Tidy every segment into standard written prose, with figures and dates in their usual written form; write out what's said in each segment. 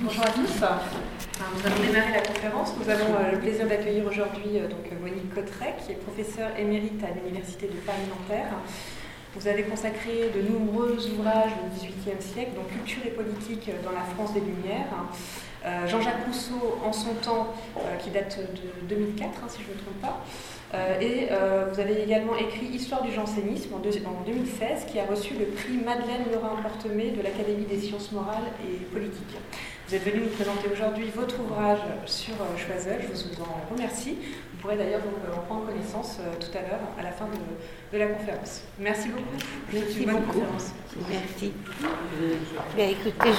Bonjour à tous. Nous allons démarrer la conférence. Nous avons le plaisir d'accueillir aujourd'hui Monique Cotterêts, qui est professeure émérite à l'Université de Paris-Nanterre. Vous avez consacré de nombreux ouvrages au XVIIIe siècle, donc Culture et politique dans la France des Lumières. Jean-Jacques Rousseau, en son temps, qui date de 2004, si je ne me trompe pas. Vous avez également écrit Histoire du jansénisme en 2016, qui a reçu le prix Madeleine Lorrain-Portemé de l'Académie des sciences morales et politiques. Vous êtes venu nous présenter aujourd'hui votre ouvrage sur Choiseul. Je vous en remercie. Vous pourrez d'ailleurs en prendre connaissance tout à l'heure, à la fin de la conférence. Merci beaucoup. Merci bonne beaucoup. Conférence. Merci. Bien, écoutez,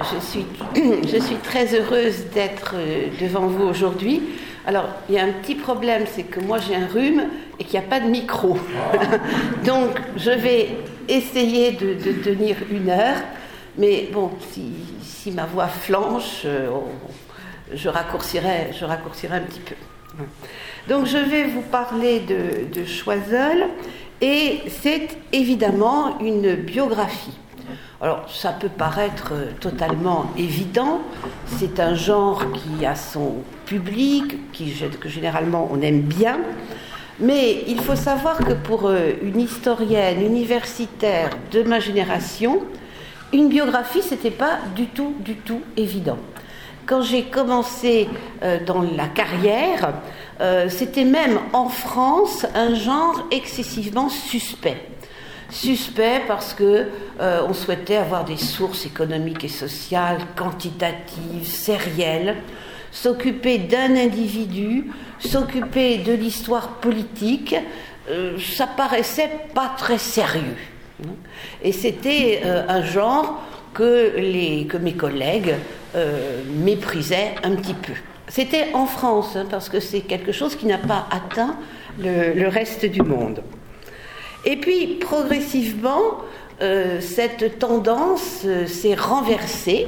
je suis très heureuse d'être devant vous aujourd'hui. Alors, il y a un petit problème, c'est que moi j'ai un rhume et qu'il n'y a pas de micro. Donc, je vais essayer de tenir 1 heure. Mais bon, si ma voix flanche, je raccourcirai un petit peu. Donc je vais vous parler de Choiseul, et c'est évidemment une biographie. Alors ça peut paraître totalement évident, c'est un genre qui a son public, que généralement on aime bien, mais il faut savoir que pour une historienne universitaire de ma génération, une biographie, c'était pas du tout évident. Quand j'ai commencé dans la carrière, c'était même en France un genre excessivement suspect. Suspect parce que on souhaitait avoir des sources économiques et sociales, quantitatives, sérielles, s'occuper d'un individu, s'occuper de l'histoire politique, ça paraissait pas très sérieux. Et c'était un genre que mes collègues méprisaient un petit peu. C'était en France, parce que c'est quelque chose qui n'a pas atteint le reste du monde. Et puis, progressivement, cette tendance s'est renversée.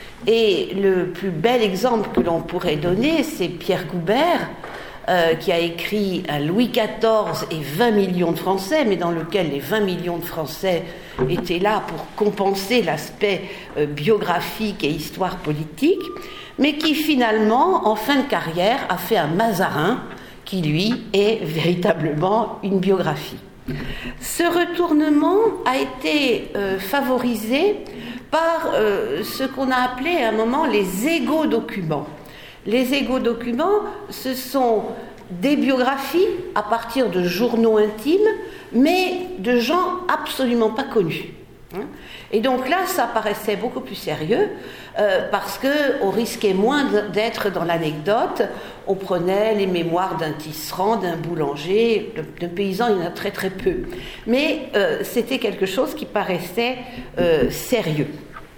Et le plus bel exemple que l'on pourrait donner, c'est Pierre Goubert, qui a écrit un Louis XIV et 20 millions de Français, mais dans lequel les 20 millions de Français étaient là pour compenser l'aspect biographique et histoire politique, mais qui finalement, en fin de carrière, a fait un Mazarin, qui lui est véritablement une biographie. Ce retournement a été favorisé par ce qu'on a appelé à un moment les égo-documents. Les égo-documents, ce sont des biographies à partir de journaux intimes, mais de gens absolument pas connus. Et donc là, ça paraissait beaucoup plus sérieux, parce qu'on risquait moins d'être dans l'anecdote. On prenait les mémoires d'un tisserand, d'un boulanger, d'un paysan, il y en a très très peu. Mais c'était quelque chose qui paraissait sérieux.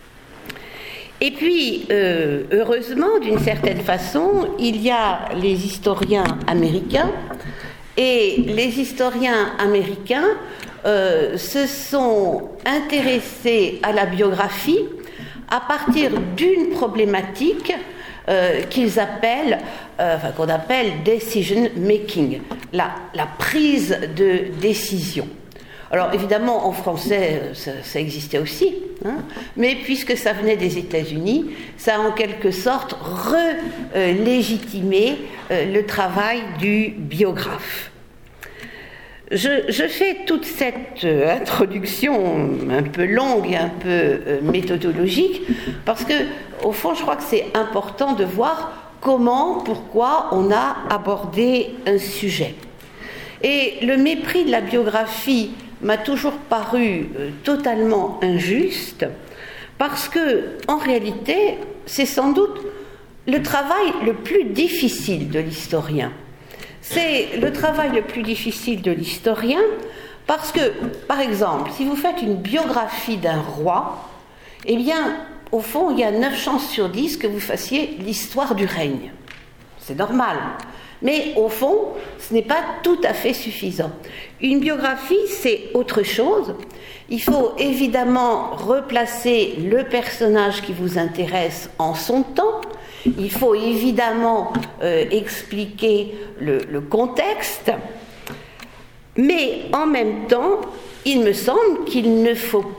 Et puis, heureusement, d'une certaine façon, il y a les historiens américains, et les historiens américains se sont intéressés à la biographie à partir d'une problématique qu'on appelle decision making, la prise de décision. Alors évidemment, en français, ça existait aussi, mais puisque ça venait des États-Unis, ça a en quelque sorte relégitimé le travail du biographe. Je fais toute cette introduction un peu longue et un peu méthodologique, parce que, au fond, je crois que c'est important de voir pourquoi on a abordé un sujet. Et le mépris de la biographie m'a toujours paru totalement injuste, parce que, en réalité, c'est sans doute le travail le plus difficile de l'historien. C'est le travail le plus difficile de l'historien parce que, par exemple, si vous faites une biographie d'un roi, eh bien, au fond, il y a 9 chances sur 10 que vous fassiez l'histoire du règne. C'est normal. Mais au fond, ce n'est pas tout à fait suffisant. Une biographie, c'est autre chose. Il faut évidemment replacer le personnage qui vous intéresse en son temps. Il faut évidemment expliquer le contexte. Mais en même temps, il me semble qu'il ne faut pas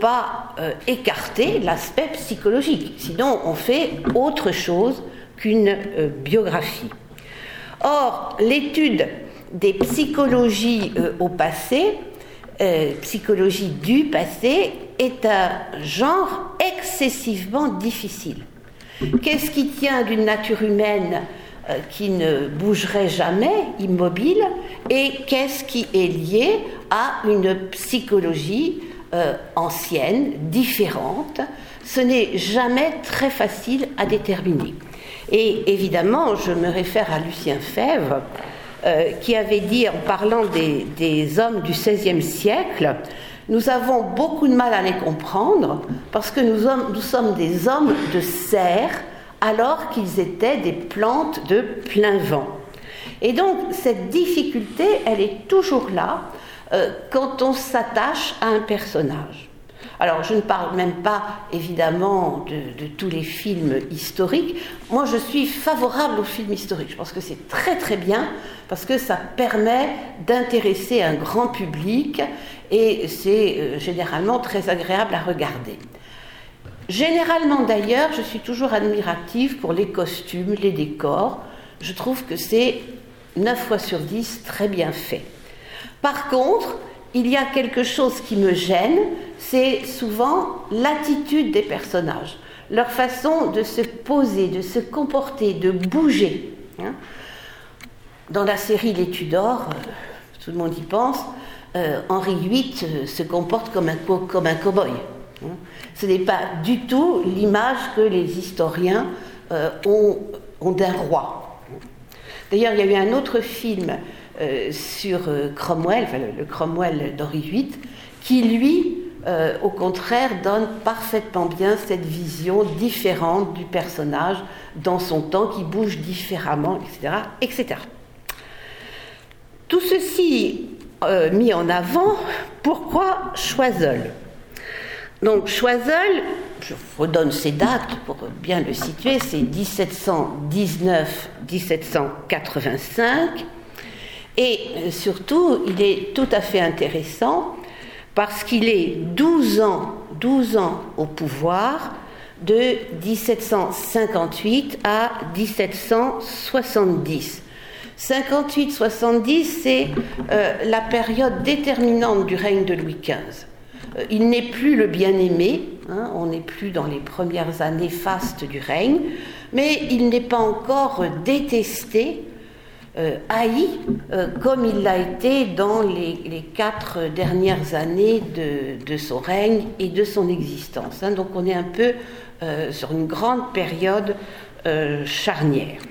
écarter l'aspect psychologique. Sinon, on fait autre chose qu'une biographie. Or, l'étude des psychologies au passé, psychologie du passé, est un genre excessivement difficile. Qu'est-ce qui tient d'une nature humaine qui ne bougerait jamais, immobile, et qu'est-ce qui est lié à une psychologie ancienne, différente? Ce n'est jamais très facile à déterminer. Et évidemment, je me réfère à Lucien Febvre, qui avait dit, en parlant des hommes du XVIe siècle, nous avons beaucoup de mal à les comprendre parce que nous sommes des hommes de serre alors qu'ils étaient des plantes de plein vent. Et donc, cette difficulté, elle est toujours là quand on s'attache à un personnage. Alors, je ne parle même pas, évidemment, de tous les films historiques. Moi, je suis favorable aux films historiques. Je pense que c'est très, très bien, parce que ça permet d'intéresser un grand public, et c'est généralement très agréable à regarder. Généralement, d'ailleurs, je suis toujours admirative pour les costumes, les décors. Je trouve que c'est 9 fois sur 10 très bien fait. Par contre, il y a quelque chose qui me gêne, c'est souvent l'attitude des personnages, leur façon de se poser, de se comporter, de bouger. Dans la série Les Tudors, tout le monde y pense, Henri VIII se comporte comme un cow-boy. Ce n'est pas du tout l'image que les historiens ont d'un roi. D'ailleurs, il y a eu un autre film sur Cromwell, enfin le Cromwell d'Henri VIII, qui lui, au contraire, donne parfaitement bien cette vision différente du personnage dans son temps, qui bouge différemment, etc., etc. Tout ceci mis en avant, pourquoi Choiseul? Donc Choiseul, je redonne ces dates pour bien le situer, c'est 1719-1785, et surtout, il est tout à fait intéressant parce qu'il est 12 ans au pouvoir, de 1758 à 1770. 58-70, c'est la période déterminante du règne de Louis XV. Il n'est plus le bien-aimé, on n'est plus dans les premières années fastes du règne, mais il n'est pas encore détesté, haï, comme il l'a été dans les 4 dernières années de son règne et de son existence. Donc on est un peu sur une grande période charnière.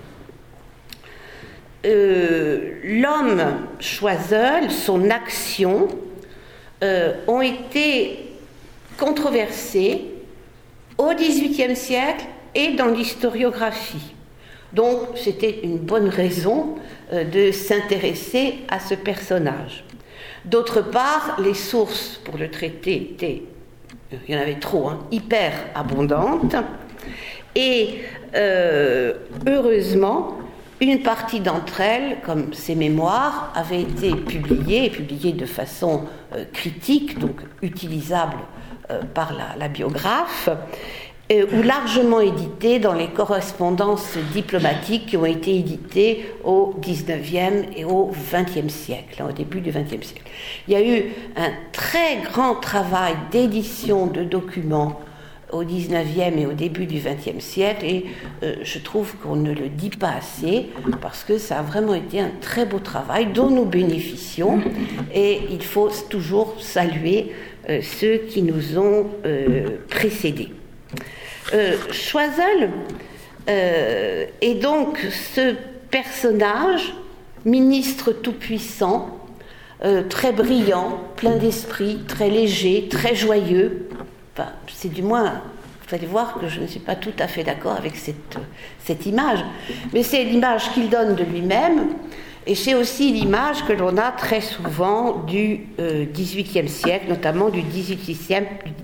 L'homme Choiseul, son action, ont été controversées au XVIIIe siècle et dans l'historiographie. Donc c'était une bonne raison de s'intéresser à ce personnage. D'autre part, les sources pour le traiter étaient, il y en avait trop, hyper abondantes, et heureusement, une partie d'entre elles, comme ses mémoires, avaient été publiées de façon critique, donc utilisable par la biographe, ou largement éditées dans les correspondances diplomatiques qui ont été éditées au XIXe et au XXe siècle, au début du XXe siècle. Il y a eu un très grand travail d'édition de documents au XIXe et au début du XXe siècle, et je trouve qu'on ne le dit pas assez, parce que ça a vraiment été un très beau travail dont nous bénéficions, et il faut toujours saluer ceux qui nous ont précédés. Choiseul est donc ce personnage, ministre tout-puissant, très brillant, plein d'esprit, très léger, très joyeux. Enfin, c'est du moins, vous allez voir que je ne suis pas tout à fait d'accord avec cette image, mais c'est l'image qu'il donne de lui-même, et c'est aussi l'image que l'on a très souvent du XVIIIe siècle, notamment du XVIIIe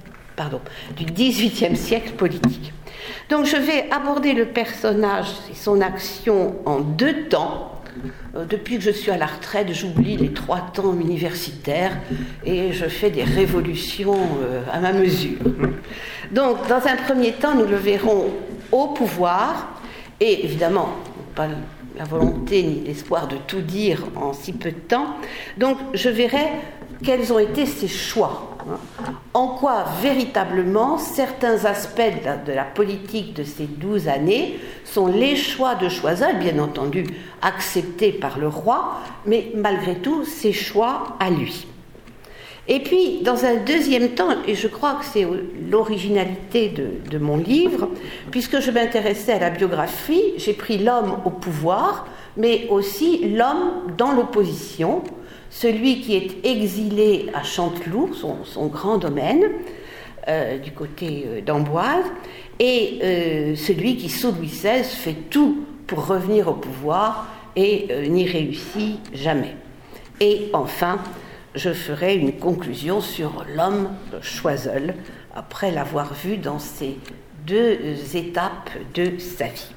siècle politique. Donc je vais aborder le personnage et son action en 2 temps, Depuis que je suis à la retraite, j'oublie les 3 temps universitaires et je fais des révolutions à ma mesure. Donc, dans un premier temps, nous le verrons au pouvoir, et évidemment, pas la volonté ni l'espoir de tout dire en si peu de temps. Donc, je verrai quels ont été ses choix. En quoi, véritablement, certains aspects de la politique de ces 12 années sont les choix de Choiseul, bien entendu acceptés par le roi, mais malgré tout, ses choix à lui. Et puis, dans un deuxième temps, et je crois que c'est l'originalité de mon livre, puisque je m'intéressais à la biographie, j'ai pris l'homme au pouvoir, mais aussi l'homme dans l'opposition, celui qui est exilé à Chanteloup, son grand domaine, du côté d'Amboise, et celui qui, sous Louis XVI, fait tout pour revenir au pouvoir et n'y réussit jamais. Et enfin, je ferai une conclusion sur l'homme de Choiseul, après l'avoir vu dans ces 2 étapes de sa vie.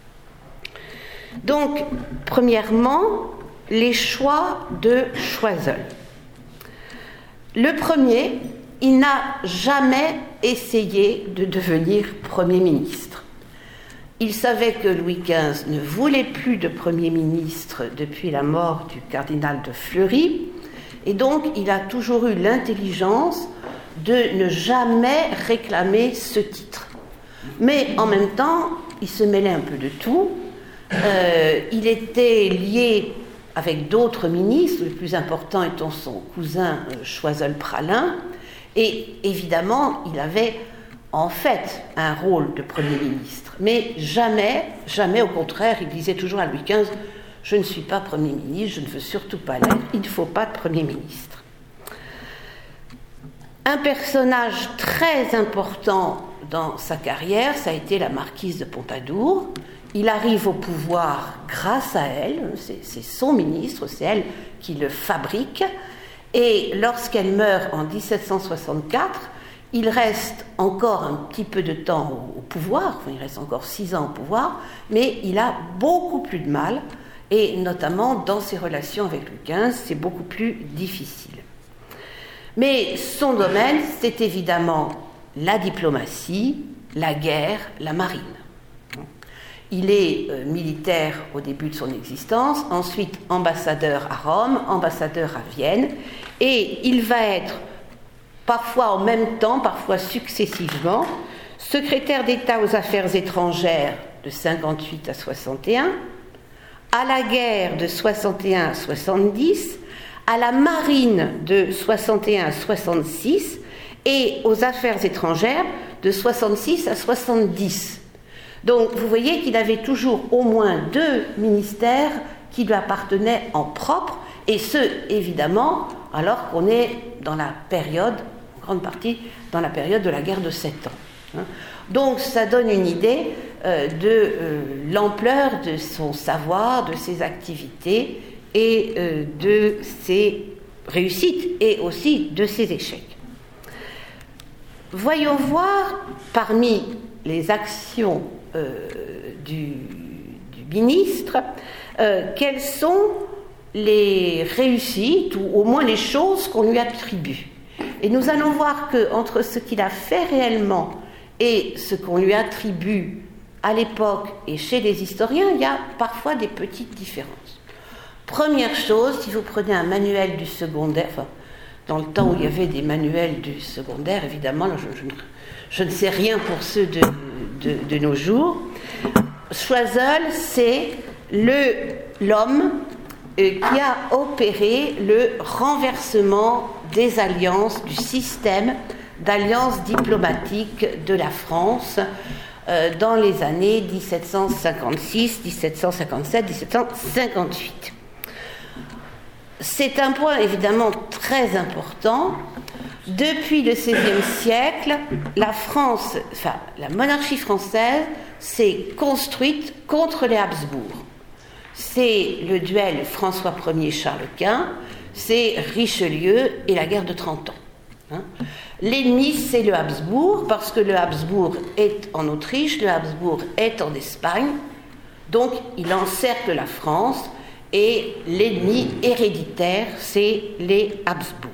Donc, premièrement, les choix de Choiseul. Le premier, il n'a jamais essayé de devenir Premier ministre. Il savait que Louis XV ne voulait plus de Premier ministre depuis la mort du cardinal de Fleury, et donc il a toujours eu l'intelligence de ne jamais réclamer ce titre. Mais en même temps, il se mêlait un peu de tout. Il était lié avec d'autres ministres, le plus important étant son cousin Choiseul-Praslin, et évidemment, il avait en fait un rôle de Premier ministre, mais jamais, au contraire, il disait toujours à Louis XV, je ne suis pas Premier ministre, je ne veux surtout pas l'être, il ne faut pas de Premier ministre. Un personnage très important dans sa carrière, ça a été la marquise de Pompadour. Il arrive au pouvoir grâce à elle, c'est son ministre, c'est elle qui le fabrique, et lorsqu'elle meurt en 1764, il reste encore un petit peu de temps au pouvoir, enfin, il reste encore 6 ans au pouvoir, mais il a beaucoup plus de mal, et notamment dans ses relations avec Louis XV, c'est beaucoup plus difficile. Mais son domaine, c'est évidemment la diplomatie, la guerre, la marine. Il est militaire au début de son existence, ensuite ambassadeur à Rome, ambassadeur à Vienne, et il va être parfois en même temps, parfois successivement, secrétaire d'État aux affaires étrangères de 58 à 61, à la guerre de 61 à 70, à la marine de 61 à 66 et aux affaires étrangères de 66 à 70. Donc vous voyez qu'il avait toujours au moins 2 ministères qui lui appartenaient en propre, et ce, évidemment, alors qu'on est dans la période, en grande partie, dans la période de la guerre de 7 ans. Donc ça donne une idée de l'ampleur de son savoir, de ses activités et de ses réussites et aussi de ses échecs. Voyons voir parmi les actions du ministre quelles sont les réussites ou au moins les choses qu'on lui attribue. Et nous allons voir qu'entre ce qu'il a fait réellement et ce qu'on lui attribue à l'époque et chez les historiens, il y a parfois des petites différences. Première chose, si vous prenez un manuel du secondaire, enfin, dans le temps où il y avait des manuels du secondaire, évidemment, là, je ne sais rien pour ceux de nos jours, Choiseul, c'est l'homme qui a opéré le renversement des alliances, du système d'alliances diplomatiques de la France dans les années 1756, 1757, 1758. C'est un point évidemment très important. Depuis le XVIe siècle, la France, enfin la monarchie française s'est construite contre les Habsbourg. C'est le duel François Ier-Charles Quint, c'est Richelieu et la guerre de 30 ans. L'ennemi, c'est le Habsbourg, parce que le Habsbourg est en Autriche, le Habsbourg est en Espagne, donc il encercle la France, et l'ennemi héréditaire, c'est les Habsbourg.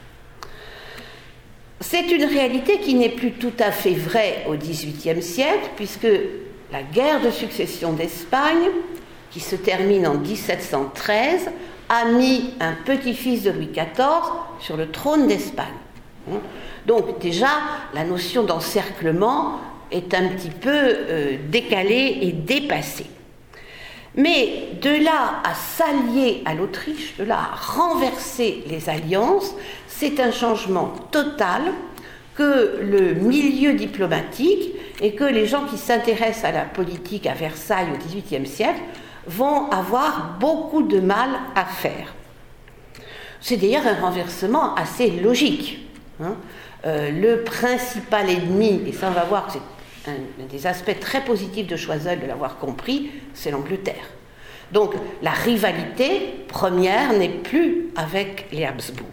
C'est une réalité qui n'est plus tout à fait vraie au XVIIIe siècle, puisque la guerre de succession d'Espagne, qui se termine en 1713, a mis un petit-fils de Louis XIV sur le trône d'Espagne. Donc déjà, la notion d'encerclement est un petit peu décalée et dépassée. Mais de là à s'allier à l'Autriche, de là à renverser les alliances, c'est un changement total que le milieu diplomatique et que les gens qui s'intéressent à la politique à Versailles au XVIIIe siècle vont avoir beaucoup de mal à faire. C'est d'ailleurs un renversement assez logique. Le principal ennemi, et ça on va voir que c'est un des aspects très positifs de Choiseul de l'avoir compris, c'est l'Angleterre. Donc la rivalité première n'est plus avec les Habsbourg.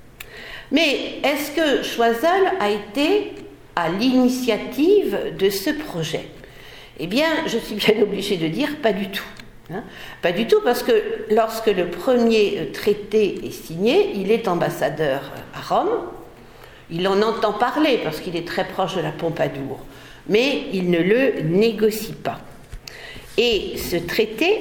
Mais est-ce que Choiseul a été à l'initiative de ce projet ? Eh bien, je suis bien obligée de dire pas du tout. Pas du tout, parce que lorsque le premier traité est signé, il est ambassadeur à Rome. Il en entend parler parce qu'il est très proche de la Pompadour, mais il ne le négocie pas. Et ce traité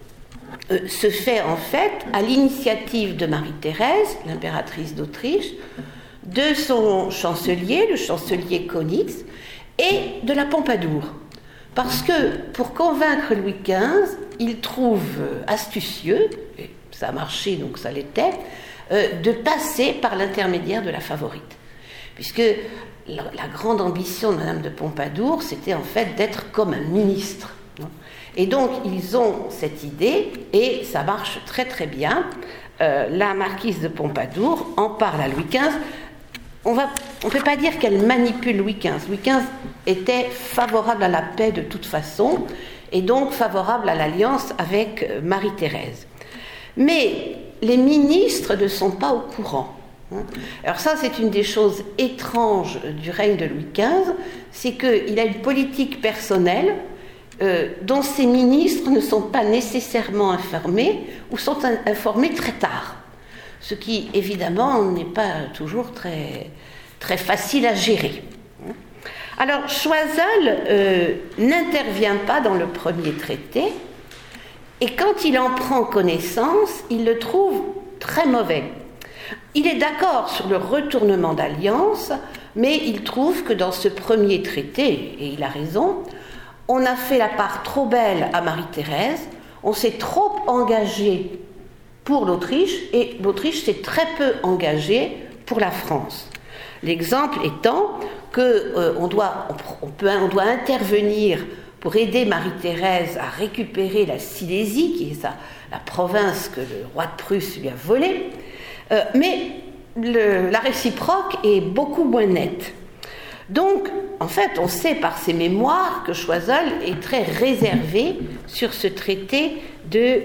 se fait en fait à l'initiative de Marie-Thérèse, l'impératrice d'Autriche, de son chancelier, le chancelier Kaunitz, et de la Pompadour. Parce que pour convaincre Louis XV, il trouve astucieux, et ça a marché donc ça l'était, de passer par l'intermédiaire de la favorite. Puisque la grande ambition de Madame de Pompadour, c'était en fait d'être comme un ministre. Et donc, ils ont cette idée, et ça marche très très bien. La marquise de Pompadour en parle à Louis XV. On ne peut pas dire qu'elle manipule Louis XV. Louis XV était favorable à la paix de toute façon, et donc favorable à l'alliance avec Marie-Thérèse. Mais les ministres ne sont pas au courant. Alors ça, c'est une des choses étranges du règne de Louis XV, c'est qu'il a une politique personnelle dont ses ministres ne sont pas nécessairement informés ou sont informés très tard. Ce qui, évidemment, n'est pas toujours très, très facile à gérer. Alors, Choiseul n'intervient pas dans le premier traité, et quand il en prend connaissance, il le trouve très mauvais. Il est d'accord sur le retournement d'alliance, mais il trouve que dans ce premier traité, et il a raison, on a fait la part trop belle à Marie-Thérèse, on s'est trop engagé pour l'Autriche, et l'Autriche s'est très peu engagée pour la France. L'exemple étant qu'on doit intervenir pour aider Marie-Thérèse à récupérer la Silésie, qui est la province que le roi de Prusse lui a volée, mais la réciproque est beaucoup moins nette. Donc, en fait, on sait par ses mémoires que Choiseul est très réservé sur ce traité de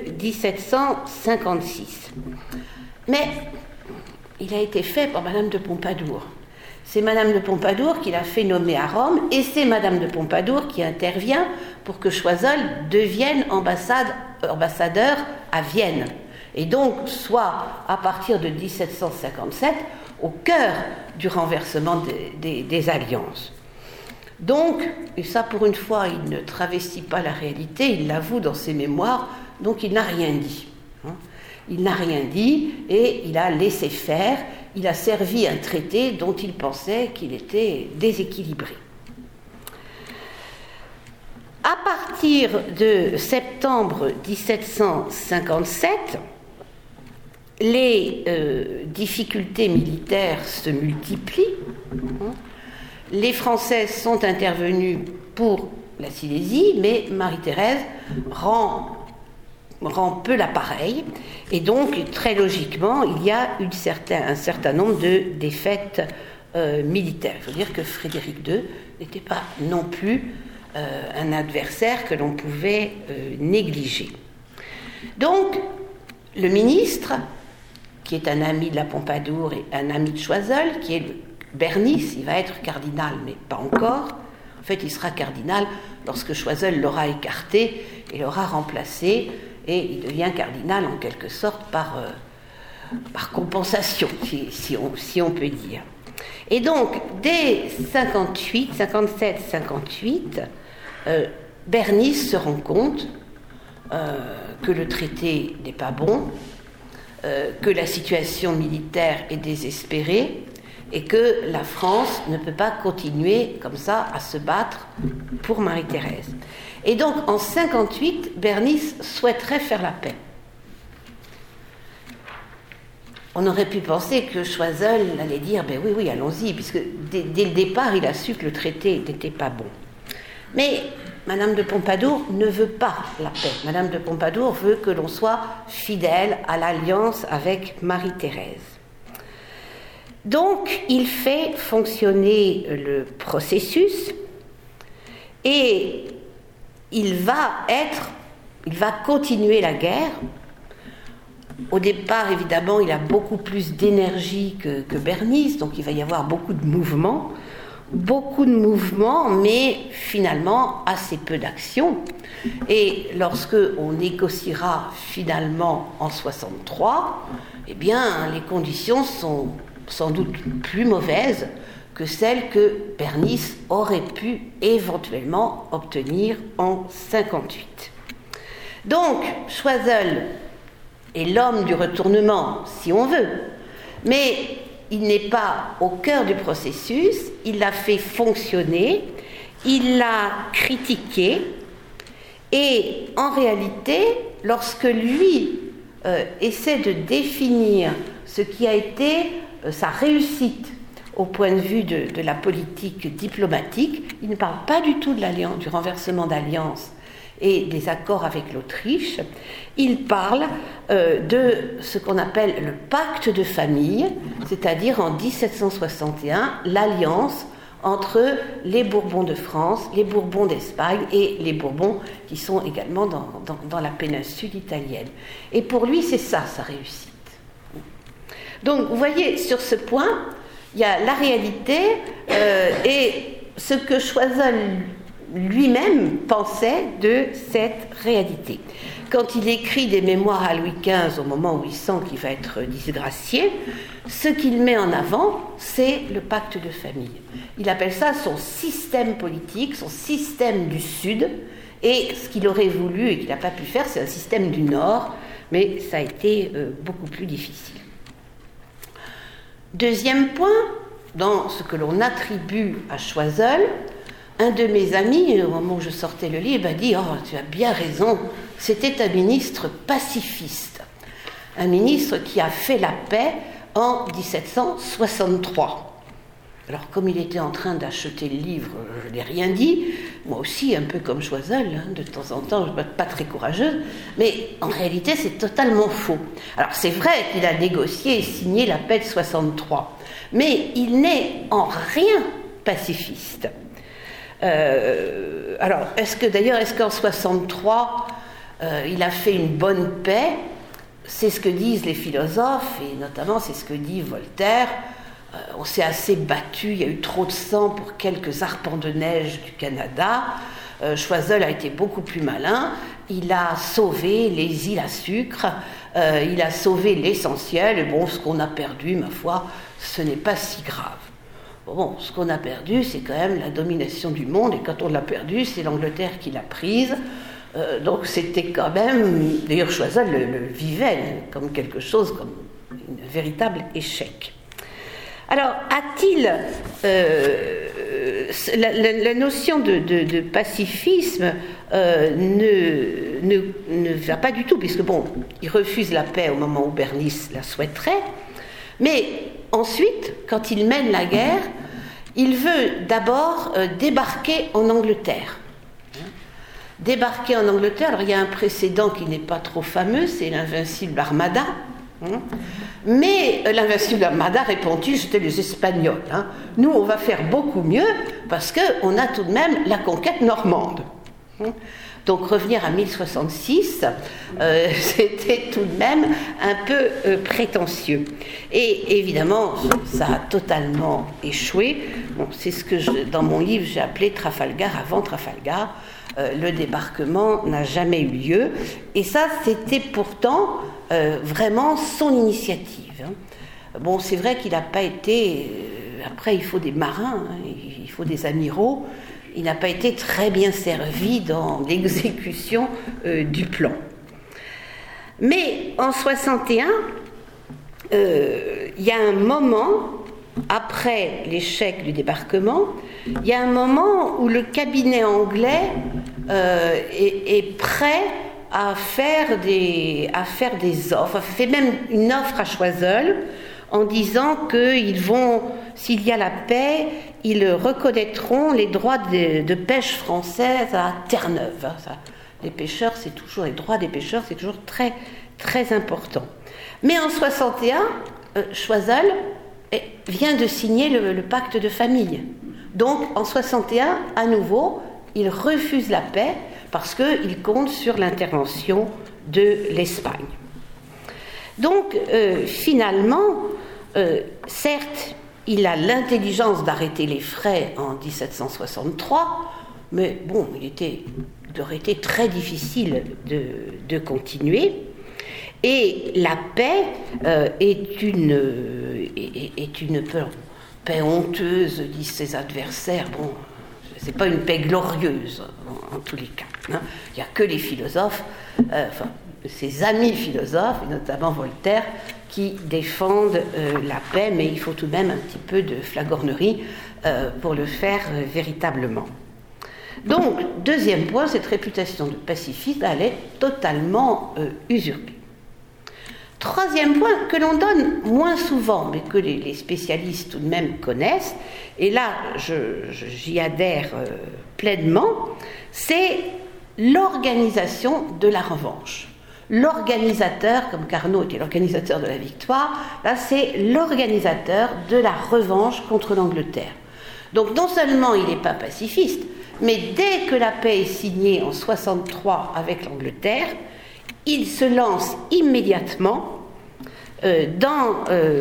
1756. Mais il a été fait par Madame de Pompadour. C'est Madame de Pompadour qui l'a fait nommer à Rome, et c'est Madame de Pompadour qui intervient pour que Choiseul devienne ambassadeur à Vienne. Et donc, soit à partir de 1757, au cœur du renversement des alliances. Donc, et ça pour une fois, il ne travestit pas la réalité, il l'avoue dans ses mémoires, donc il n'a rien dit. Il n'a rien dit et il a laissé faire, il a servi un traité dont il pensait qu'il était déséquilibré. À partir de septembre 1757, les difficultés militaires se multiplient. Les Français sont intervenus pour la Silésie, mais Marie-Thérèse rend peu l'appareil, et donc très logiquement il y a un certain nombre de défaites militaires. Il faut dire que Frédéric II n'était pas non plus un adversaire que l'on pouvait négliger. Donc le ministre, qui est un ami de la Pompadour et un ami de Choiseul, qui est Bernis, il va être cardinal, mais pas encore. En fait, il sera cardinal lorsque Choiseul l'aura écarté et l'aura remplacé. et il devient cardinal en quelque sorte par compensation, si on peut dire. Et donc, dès 57-58, Bernice se rend compte que le traité n'est pas bon, que la situation militaire est désespérée et que la France ne peut pas continuer comme ça à se battre pour Marie-Thérèse. Et donc, en 58, Bernice souhaiterait faire la paix. On aurait pu penser que Choiseul allait dire « ben oui, allons-y », puisque dès le départ, il a su que le traité n'était pas bon. Mais Madame de Pompadour ne veut pas la paix. Madame de Pompadour veut que l'on soit fidèle à l'alliance avec Marie-Thérèse. Donc, il fait fonctionner le processus et il va continuer la guerre. Au départ, évidemment, il a beaucoup plus d'énergie que Bernice, donc il va y avoir beaucoup de mouvements, mais finalement assez peu d'action. Et lorsque on négociera finalement en 63, eh bien, les conditions sont sans doute plus mauvaises que celles que Bernice aurait pu éventuellement obtenir en 58. Donc, Choiseul est l'homme du retournement, si on veut, mais il n'est pas au cœur du processus, il l'a fait fonctionner, il l'a critiqué, et en réalité, lorsque lui essaie de définir ce qui a été sa réussite au point de vue de la politique diplomatique, il ne parle pas du tout de du renversement d'alliance et des accords avec l'Autriche. Il parle de ce qu'on appelle le pacte de famille, c'est-à-dire en 1761, l'alliance entre les Bourbons de France, les Bourbons d'Espagne et les Bourbons qui sont également dans la péninsule italienne. Et pour lui, c'est ça, sa réussite. Donc, vous voyez, sur ce point, il y a la réalité et ce que Choiseul lui-même pensait de cette réalité. Quand il écrit des mémoires à Louis XV au moment où il sent qu'il va être disgracié, ce qu'il met en avant, c'est le pacte de famille. Il appelle ça son système politique, son système du Sud, et ce qu'il aurait voulu et qu'il n'a pas pu faire, c'est un système du Nord, mais ça a été beaucoup plus difficile. Deuxième point, dans ce que l'on attribue à Choiseul, un de mes amis, au moment où je sortais le livre, a dit « Oh, tu as bien raison, c'était un ministre pacifiste, un ministre qui a fait la paix en 1763. » Alors, comme il était en train d'acheter le livre, je n'ai rien dit, moi aussi, un peu comme Choiseul, de temps en temps, je ne suis pas très courageuse, mais en réalité, c'est totalement faux. Alors, c'est vrai qu'il a négocié et signé la paix de 63, mais il n'est en rien pacifiste. Alors, est-ce qu'en 63, il a fait une bonne paix? C'est ce que disent les philosophes, et notamment c'est ce que dit Voltaire. On s'est assez battu, il y a eu trop de sang pour quelques arpents de neige du Canada. Choiseul a été beaucoup plus malin, il a sauvé les îles à sucre, il a sauvé l'essentiel, et bon, ce qu'on a perdu, ma foi, ce n'est pas si grave. Bon, ce qu'on a perdu, c'est quand même la domination du monde, et quand on l'a perdu, c'est l'Angleterre qui l'a prise. Donc c'était quand même... D'ailleurs, Choiseul le vivait comme quelque chose, comme un véritable échec. Alors, a-t-il... la notion de pacifisme ne va pas du tout, puisque bon, il refuse la paix au moment où Bernice la souhaiterait, mais ensuite, quand il mène la guerre, il veut d'abord débarquer en Angleterre. Débarquer en Angleterre, alors il y a un précédent qui n'est pas trop fameux, c'est l'Invincible Armada. Mais l'Invincible Armada répondit, c'était les Espagnols. Nous, on va faire beaucoup mieux parce qu'on a tout de même la conquête normande. Donc revenir à 1066, c'était tout de même un peu prétentieux. Et évidemment, ça a totalement échoué. Bon, c'est ce que dans mon livre j'ai appelé Trafalgar avant Trafalgar. Le débarquement n'a jamais eu lieu. Et ça, c'était pourtant vraiment son initiative. Bon, c'est vrai qu'il n'a pas été... après, il faut des marins, il faut des amiraux. Il n'a pas été très bien servi dans l'exécution du plan. Mais en 61, il y a un moment, après l'échec du débarquement, il y a un moment où le cabinet anglais est prêt à faire des offres, fait même une offre à Choiseul, en disant qu'ils vont, s'il y a la paix, ils reconnaîtront les droits de pêche française à Terre-Neuve. Les pêcheurs, c'est toujours, les droits des pêcheurs, c'est toujours très, très important. Mais en 61, Choiseul vient de signer le pacte de famille. Donc, en 61, à nouveau, il refuse la paix parce qu'il compte sur l'intervention de l'Espagne. Donc, finalement, certes, il a l'intelligence d'arrêter les frais en 1763, mais bon, il aurait été très difficile de continuer. Et la paix est une paix honteuse, disent ses adversaires. Bon, c'est pas une paix glorieuse, en tous les cas. Hein. Il n'y a que les philosophes, ses amis philosophes, et notamment Voltaire, qui défendent la paix, mais il faut tout de même un petit peu de flagornerie pour le faire véritablement. Donc, deuxième point, cette réputation de pacifiste, elle est totalement usurpée. Troisième point, que l'on donne moins souvent, mais que les spécialistes tout de même connaissent, et là, j'y adhère pleinement, c'est l'organisation de la revanche. L'organisateur, comme Carnot était l'organisateur de la victoire, là c'est l'organisateur de la revanche contre l'Angleterre. Donc non seulement il n'est pas pacifiste, mais dès que la paix est signée en 63 avec l'Angleterre, il se lance immédiatement dans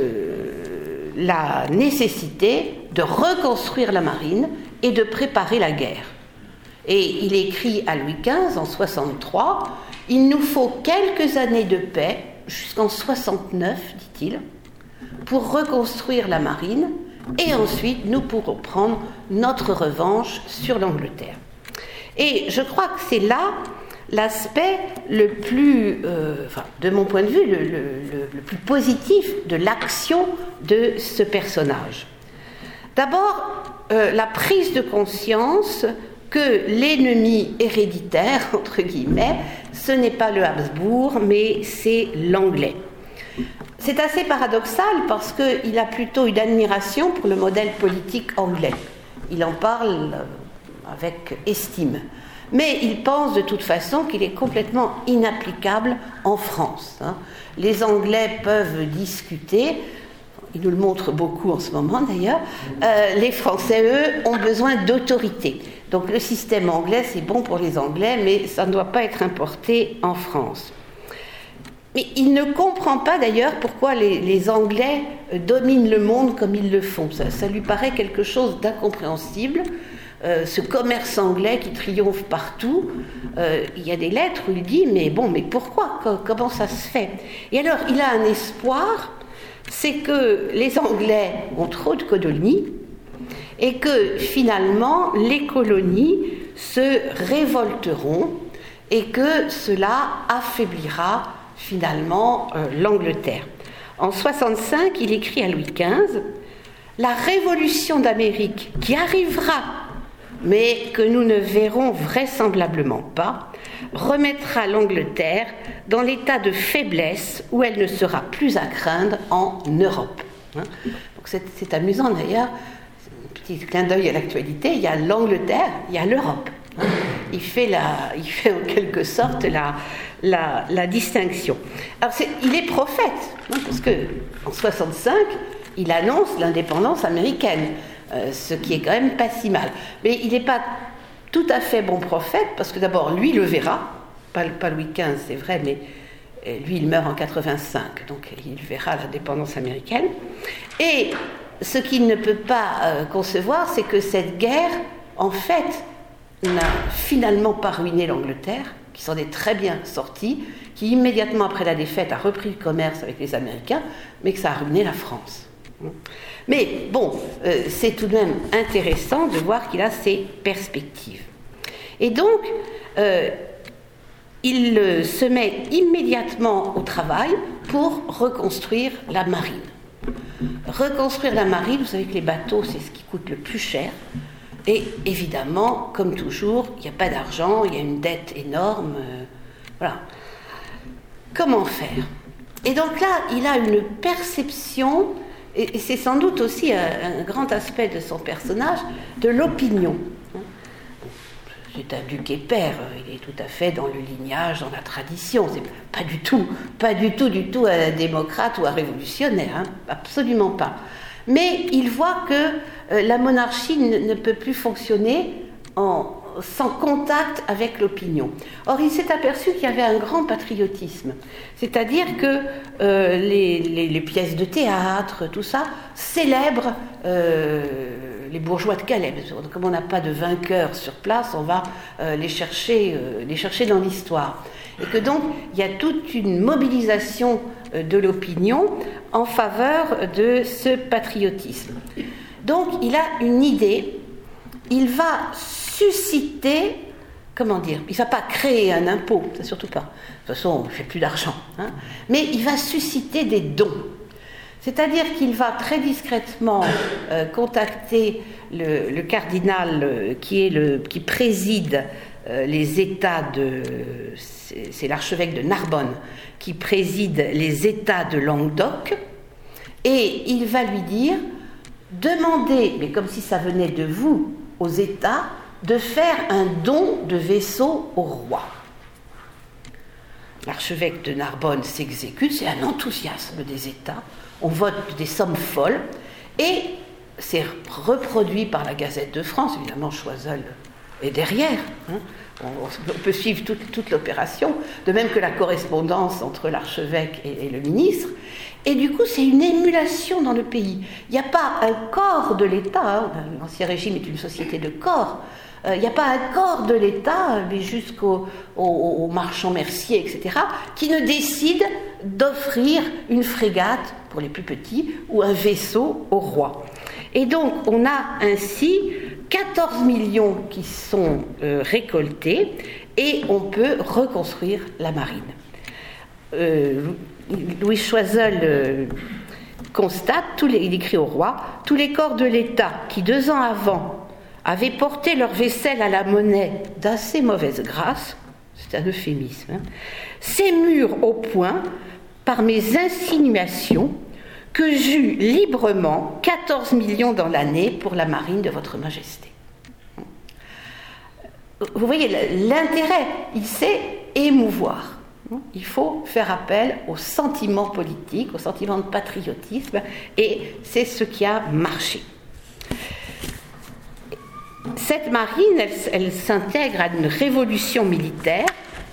la nécessité de reconstruire la marine et de préparer la guerre. Et il écrit à Louis XV en 63, « Il nous faut quelques années de paix, jusqu'en 69, dit-il, pour reconstruire la marine, et ensuite nous pourrons prendre notre revanche sur l'Angleterre. » Et je crois que c'est là l'aspect le plus, de mon point de vue, le plus positif de l'action de ce personnage. D'abord, la prise de conscience que l'ennemi héréditaire, entre guillemets, ce n'est pas le Habsbourg, mais c'est l'anglais. C'est assez paradoxal parce qu'il a plutôt une admiration pour le modèle politique anglais. Il en parle avec estime. Mais il pense de toute façon qu'il est complètement inapplicable en France. Les Anglais peuvent discuter, ils nous le montrent beaucoup en ce moment d'ailleurs, les Français, eux, ont besoin d'autorité. Donc le système anglais, c'est bon pour les Anglais, mais ça ne doit pas être importé en France. Mais il ne comprend pas d'ailleurs pourquoi les Anglais dominent le monde comme ils le font. Ça lui paraît quelque chose d'incompréhensible. Ce commerce anglais qui triomphe partout, il y a des lettres où il dit mais pourquoi, comment ça se fait? Et alors il a un espoir, c'est que les Anglais ont trop de colonies et que finalement les colonies se révolteront et que cela affaiblira finalement l'Angleterre. En 65, il écrit à Louis XV « La révolution d'Amérique qui arrivera, mais que nous ne verrons vraisemblablement pas, remettra l'Angleterre dans l'état de faiblesse où elle ne sera plus à craindre en Europe. » Donc c'est amusant d'ailleurs, un petit clin d'œil à l'actualité, il y a l'Angleterre, il y a l'Europe. Il fait en quelque sorte la distinction. Alors il est prophète, parce qu'en 65, il annonce l'indépendance américaine. Ce qui est quand même pas si mal. Mais il n'est pas tout à fait bon prophète, parce que d'abord, lui le verra, pas Louis XV, c'est vrai, mais lui, il meurt en 85, donc il verra la dépendance américaine. Et ce qu'il ne peut pas concevoir, c'est que cette guerre, en fait, n'a finalement pas ruiné l'Angleterre, qui s'en est très bien sortie, qui immédiatement après la défaite a repris le commerce avec les Américains, mais que ça a ruiné la France. Mais bon, c'est tout de même intéressant de voir qu'il a ces perspectives. Et donc, il se met immédiatement au travail pour reconstruire la marine. Reconstruire la marine, vous savez que les bateaux, c'est ce qui coûte le plus cher. Et évidemment, comme toujours, il n'y a pas d'argent, il y a une dette énorme. Voilà. Comment faire ? Et donc là, il a une perception, et c'est sans doute aussi un grand aspect de son personnage, de l'opinion. C'est un duc et père, il est tout à fait dans le lignage, dans la tradition. C'est pas du tout un démocrate ou un révolutionnaire, hein, absolument pas. Mais il voit que la monarchie ne peut plus fonctionner sans contact avec l'opinion. Or, il s'est aperçu qu'il y avait un grand patriotisme. C'est-à-dire que les pièces de théâtre, tout ça, célèbrent les bourgeois de Calais. Comme on n'a pas de vainqueurs sur place, on va les chercher dans l'histoire. Et que donc, il y a toute une mobilisation de l'opinion en faveur de ce patriotisme. Donc, il a une idée, il va susciter, comment dire, il ne va pas créer un impôt, ça surtout pas, de toute façon, il ne fait plus d'argent, hein, mais il va susciter des dons. C'est-à-dire qu'il va très discrètement contacter le cardinal qui préside les États c'est l'archevêque de Narbonne, qui préside les États de Languedoc, et il va lui dire, demandez, mais comme si ça venait de vous, aux États, de faire un don de vaisseau au roi. L'archevêque de Narbonne s'exécute, c'est un enthousiasme des États, on vote des sommes folles, et c'est reproduit par la Gazette de France, évidemment Choiseul est derrière, hein. On peut suivre toute l'opération, de même que la correspondance entre l'archevêque et le ministre, et du coup c'est une émulation dans le pays. Il n'y a pas un corps de l'État, hein. L'Ancien Régime est une société de corps, il n'y a pas un corps de l'État, mais jusqu'aux marchands merciers, etc., qui ne décide d'offrir une frégate pour les plus petits ou un vaisseau au roi. Et donc on a ainsi 14 millions qui sont récoltés et on peut reconstruire la marine. Louis Choiseul constate, il écrit au roi, tous les corps de l'État qui 2 ans avant avaient porté leur vaisselle à la monnaie d'assez mauvaise grâce, c'est un euphémisme, hein, s'émurent au point par mes insinuations que j'eus librement 14 millions dans l'année pour la marine de votre majesté. Vous voyez l'intérêt, il sait émouvoir. Il faut faire appel au sentiment politique, au sentiment de patriotisme, et c'est ce qui a marché. Cette marine, elle s'intègre à une révolution militaire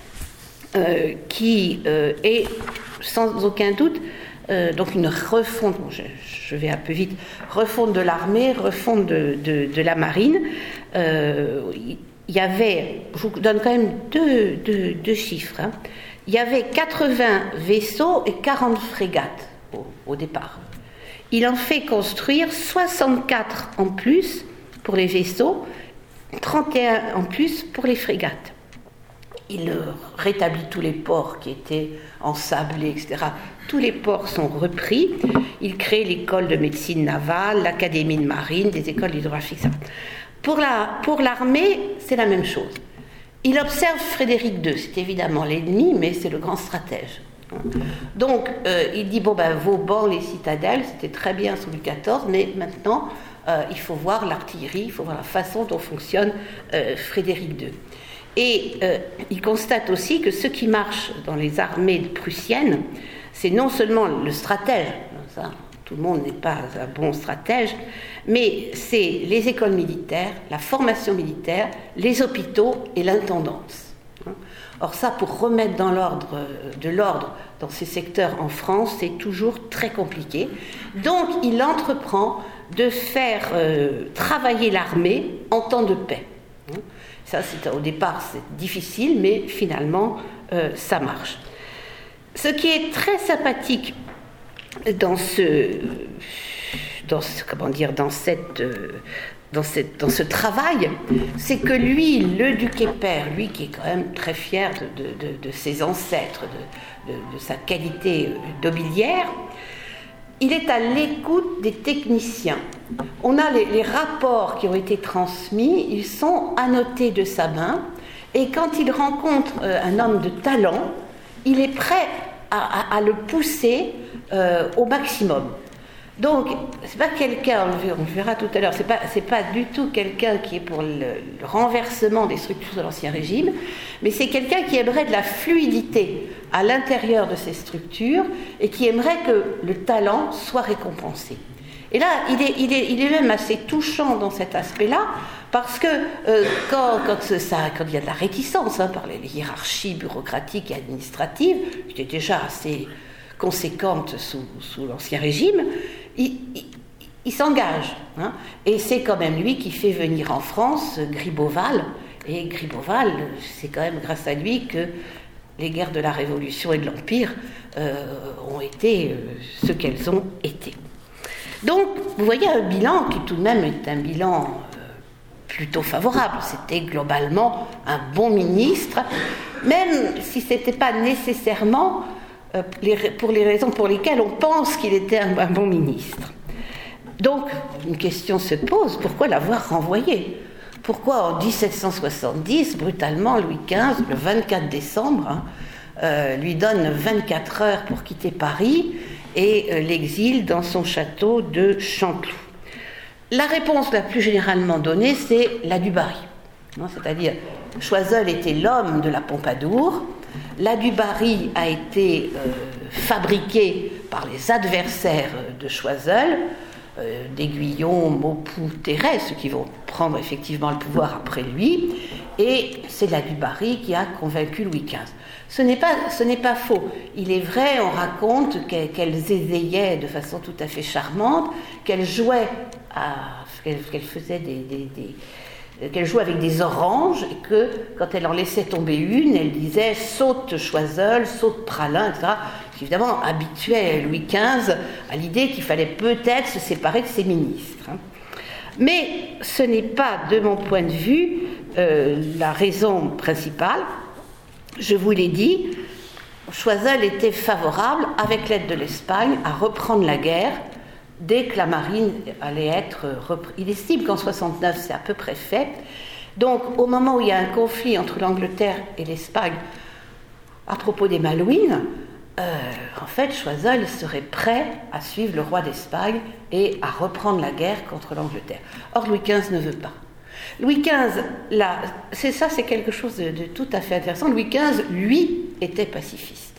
qui est sans aucun doute donc une refonte, je vais un peu vite, refonte de l'armée, refonte de la marine. Il y avait, je vous donne quand même deux chiffres, hein. Il y avait 80 vaisseaux et 40 frégates au départ. Il en fait construire 64 en plus pour les vaisseaux, 31 en plus pour les frégates. Il rétablit tous les ports qui étaient ensablés, etc. Tous les ports sont repris. Il crée l'école de médecine navale, l'académie de marine, des écoles d'hydrographie, etc. Pour l'armée, c'est la même chose. Il observe Frédéric II, c'est évidemment l'ennemi, mais c'est le grand stratège. Donc, il dit, vos bancs, les citadelles, c'était très bien sous Louis XIV, mais maintenant, il faut voir l'artillerie, il faut voir la façon dont fonctionne Frédéric II. Et il constate aussi que ce qui marche dans les armées prussiennes, c'est non seulement le stratège, ça, tout le monde n'est pas un bon stratège, mais c'est les écoles militaires, la formation militaire, les hôpitaux et l'intendance. Or ça, pour remettre de l'ordre dans ces secteurs en France, c'est toujours très compliqué. Donc il entreprend de faire travailler l'armée en temps de paix. Ça, au départ, c'est difficile, mais finalement, ça marche. Ce qui est très sympathique dans ce travail, c'est que lui, le duc et père, lui qui est quand même très fier de ses ancêtres, de sa qualité nobiliaire, il est à l'écoute des techniciens. On a les rapports qui ont été transmis, ils sont annotés de sa main, et quand il rencontre un homme de talent, il est prêt à le pousser au maximum. Donc, c'est pas quelqu'un, on verra tout à l'heure, c'est pas du tout quelqu'un qui est pour le renversement des structures de l'Ancien Régime, mais c'est quelqu'un qui aimerait de la fluidité à l'intérieur de ces structures et qui aimerait que le talent soit récompensé. Et là, il est même assez touchant dans cet aspect-là, parce que quand il y a de la réticence par les hiérarchies bureaucratiques et administratives, qui étaient déjà assez conséquentes sous l'Ancien Régime, il s'engage. Et c'est quand même lui qui fait venir en France Gribeauval. Et Gribeauval, c'est quand même grâce à lui que les guerres de la Révolution et de l'Empire ont été ce qu'elles ont été. Donc, vous voyez un bilan qui tout de même est un bilan plutôt favorable. C'était globalement un bon ministre, même si ce n'était pas nécessairement pour les raisons pour lesquelles on pense qu'il était un bon ministre. Donc, une question se pose, pourquoi l'avoir renvoyé ? Pourquoi en 1770, brutalement, Louis XV, le 24 décembre, lui donne 24 heures pour quitter Paris et l'exile dans son château de Chanteloup? La réponse la plus généralement donnée, c'est la du Barry. C'est-à-dire, Choiseul était l'homme de la Pompadour, la du Barry a été fabriquée par les adversaires de Choiseul, d'Aiguillon, Maupoux, Terray, ceux qui vont prendre effectivement le pouvoir après lui, et c'est la du Barry qui a convaincu Louis XV. Ce n'est pas faux. Il est vrai, on raconte qu'elle zézayait de façon tout à fait charmante, qu'elle jouait qu'elle faisait qu'elle jouait avec des oranges, et que quand elle en laissait tomber une, elle disait « saute Choiseul, saute Pralin », etc., qui évidemment habituait Louis XV à l'idée qu'il fallait peut-être se séparer de ses ministres. Mais ce n'est pas, de mon point de vue, la raison principale. Je vous l'ai dit, Choiseul était favorable, avec l'aide de l'Espagne, à reprendre la guerre dès que la marine allait être reprise. Il estime qu'en 69, c'est à peu près fait. Donc, au moment où il y a un conflit entre l'Angleterre et l'Espagne à propos des Malouines, en fait, Choiseul serait prêt à suivre le roi d'Espagne et à reprendre la guerre contre l'Angleterre. Or, Louis XV ne veut pas. Louis XV, là, c'est quelque chose de tout à fait intéressant. Louis XV, lui, était pacifiste.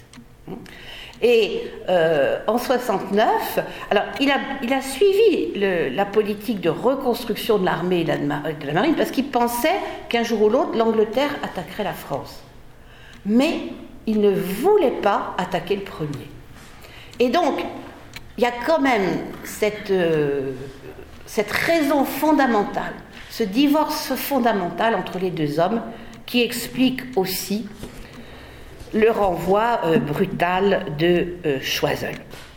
Et en 69, alors il a suivi la politique de reconstruction de l'armée et de la marine parce qu'il pensait qu'un jour ou l'autre, l'Angleterre attaquerait la France. Mais il ne voulait pas attaquer le premier. Et donc, il y a quand même cette raison fondamentale, ce divorce fondamental entre les deux hommes qui explique aussi le renvoi brutal de Choiseul.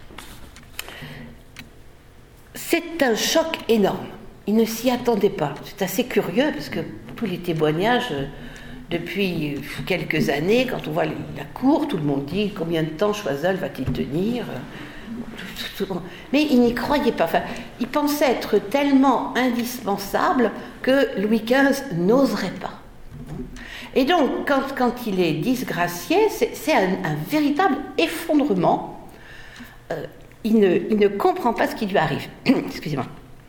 C'est un choc énorme. Il ne s'y attendait pas. C'est assez curieux parce que tous les témoignages depuis quelques années, quand on voit la cour, tout le monde dit combien de temps Choiseul va-t-il tenir ? Mais il n'y croyait pas. Enfin, il pensait être tellement indispensable que Louis XV n'oserait pas. Et donc, quand il est disgracié, c'est un véritable effondrement. Il ne comprend pas ce qui lui arrive. Excusez-moi.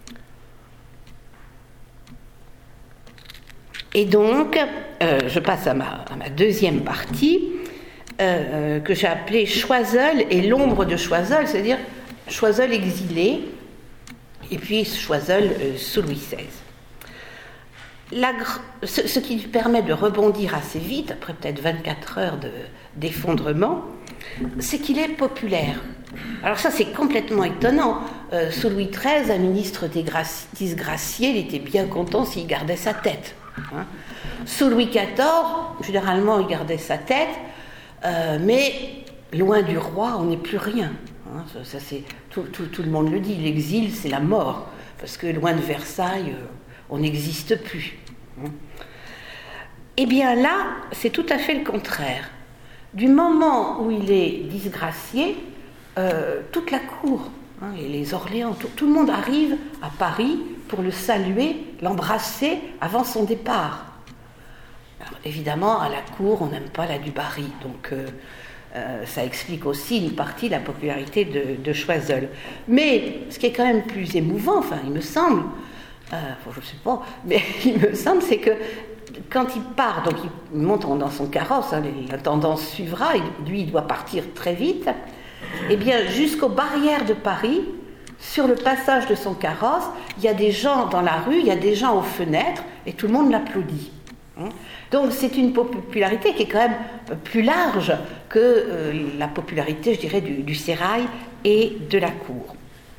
Et donc, je passe à ma deuxième partie, que j'ai appelée Choiseul et l'ombre de Choiseul, c'est-à-dire Choiseul exilé, et puis Choiseul sous Louis XVI. Ce qui lui permet de rebondir assez vite, après peut-être 24 heures d'effondrement, c'est qu'il est populaire. Alors ça, c'est complètement étonnant. Sous Louis XIII, un ministre disgracié, il était bien content s'il gardait sa tête. Hein. Sous Louis XIV, généralement, il gardait sa tête, mais loin du roi, on n'est plus rien. Hein. Ça, tout le monde le dit, l'exil, c'est la mort, parce que loin de Versailles, on n'existe plus. Eh bien là, c'est tout à fait le contraire. Du moment où il est disgracié, toute la cour, hein, les Orléans, tout le monde arrive à Paris pour le saluer, l'embrasser avant son départ. Alors, évidemment, à la cour, on n'aime pas la du Barry, donc ça explique aussi une partie de la popularité de Choiseul. Mais ce qui est quand même plus émouvant, enfin, il me semble, je ne sais pas, mais il me semble, c'est que quand il part, donc il monte dans son carrosse, hein, l'intendance suivra, lui il doit partir très vite, et bien jusqu'aux barrières de Paris, sur le passage de son carrosse, il y a des gens dans la rue, il y a des gens aux fenêtres, et tout le monde l'applaudit. Donc c'est une popularité qui est quand même plus large que la popularité, je dirais, du sérail et de la cour.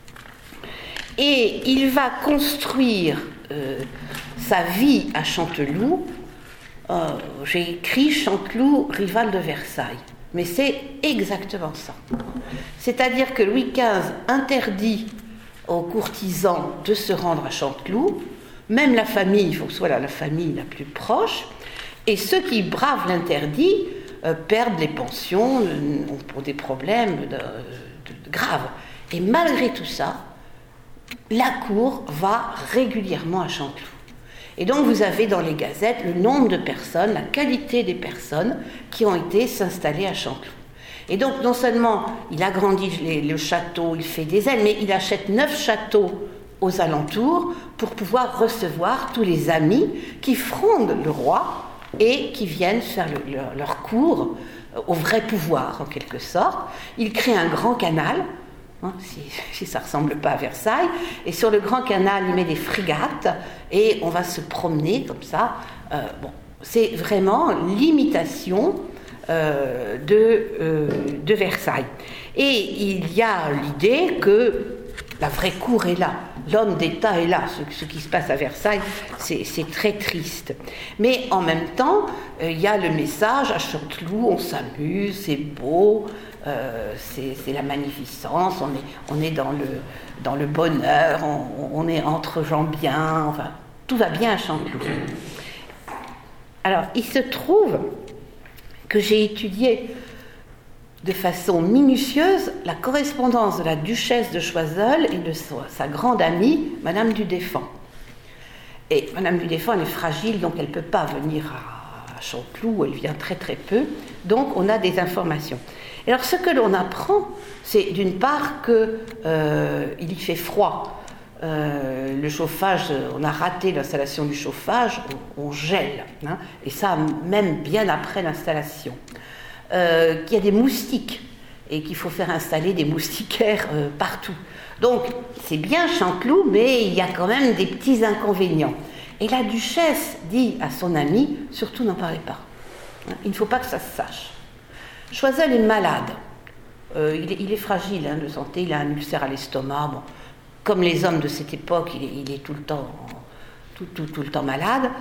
Et il va construire sa vie à Chanteloup. J'ai écrit Chanteloup, rival de Versailles. Mais c'est exactement ça. C'est-à-dire que Louis XV interdit aux courtisans de se rendre à Chanteloup, même la famille, il faut que ce soit la famille la plus proche, et ceux qui bravent l'interdit perdent les pensions pour des problèmes graves. Et malgré tout ça, la cour va régulièrement à Chanteloup. Et donc vous avez dans les gazettes le nombre de personnes, la qualité des personnes qui ont été s'installer à Chanteloup. Et donc non seulement il agrandit le château, il fait des ailes, mais il achète 9 châteaux aux alentours pour pouvoir recevoir tous les amis qui frondent le roi et qui viennent faire leur cours au vrai pouvoir en quelque sorte. Il crée un grand canal. Si ça ne ressemble pas à Versailles, et sur le grand canal il met des frégates et on va se promener comme ça. C'est vraiment l'imitation de Versailles. Et il y a l'idée que la vraie cour est là, l'homme d'État est là. Ce qui se passe à Versailles, c'est très triste. Mais en même temps, il y a le message, à Chanteloup, on s'amuse, c'est beau, c'est la magnificence, on est dans le bonheur, on est entre gens bien, enfin, tout va bien à Chanteloup. Alors, il se trouve que j'ai étudié de façon minutieuse la correspondance de la duchesse de Choiseul et de sa grande amie, Madame du Deffand. Et Madame du Deffand, elle est fragile, donc elle ne peut pas venir à Chanteloup, elle vient très très peu, donc on a des informations. Et alors ce que l'on apprend, c'est d'une part qu'il y fait froid. Le chauffage, on a raté l'installation du chauffage, on gèle, hein, et ça même bien après l'installation. Qu'il y a des moustiques et qu'il faut faire installer des moustiquaires partout. Donc c'est bien Chanteloup, mais il y a quand même des petits inconvénients. Et la duchesse dit à son amie, surtout n'en parlez pas. Il ne faut pas que ça se sache. Choiseul est malade. Il est fragile de santé, il a un ulcère à l'estomac. Bon, comme les hommes de cette époque, il est tout le temps, tout le temps malade.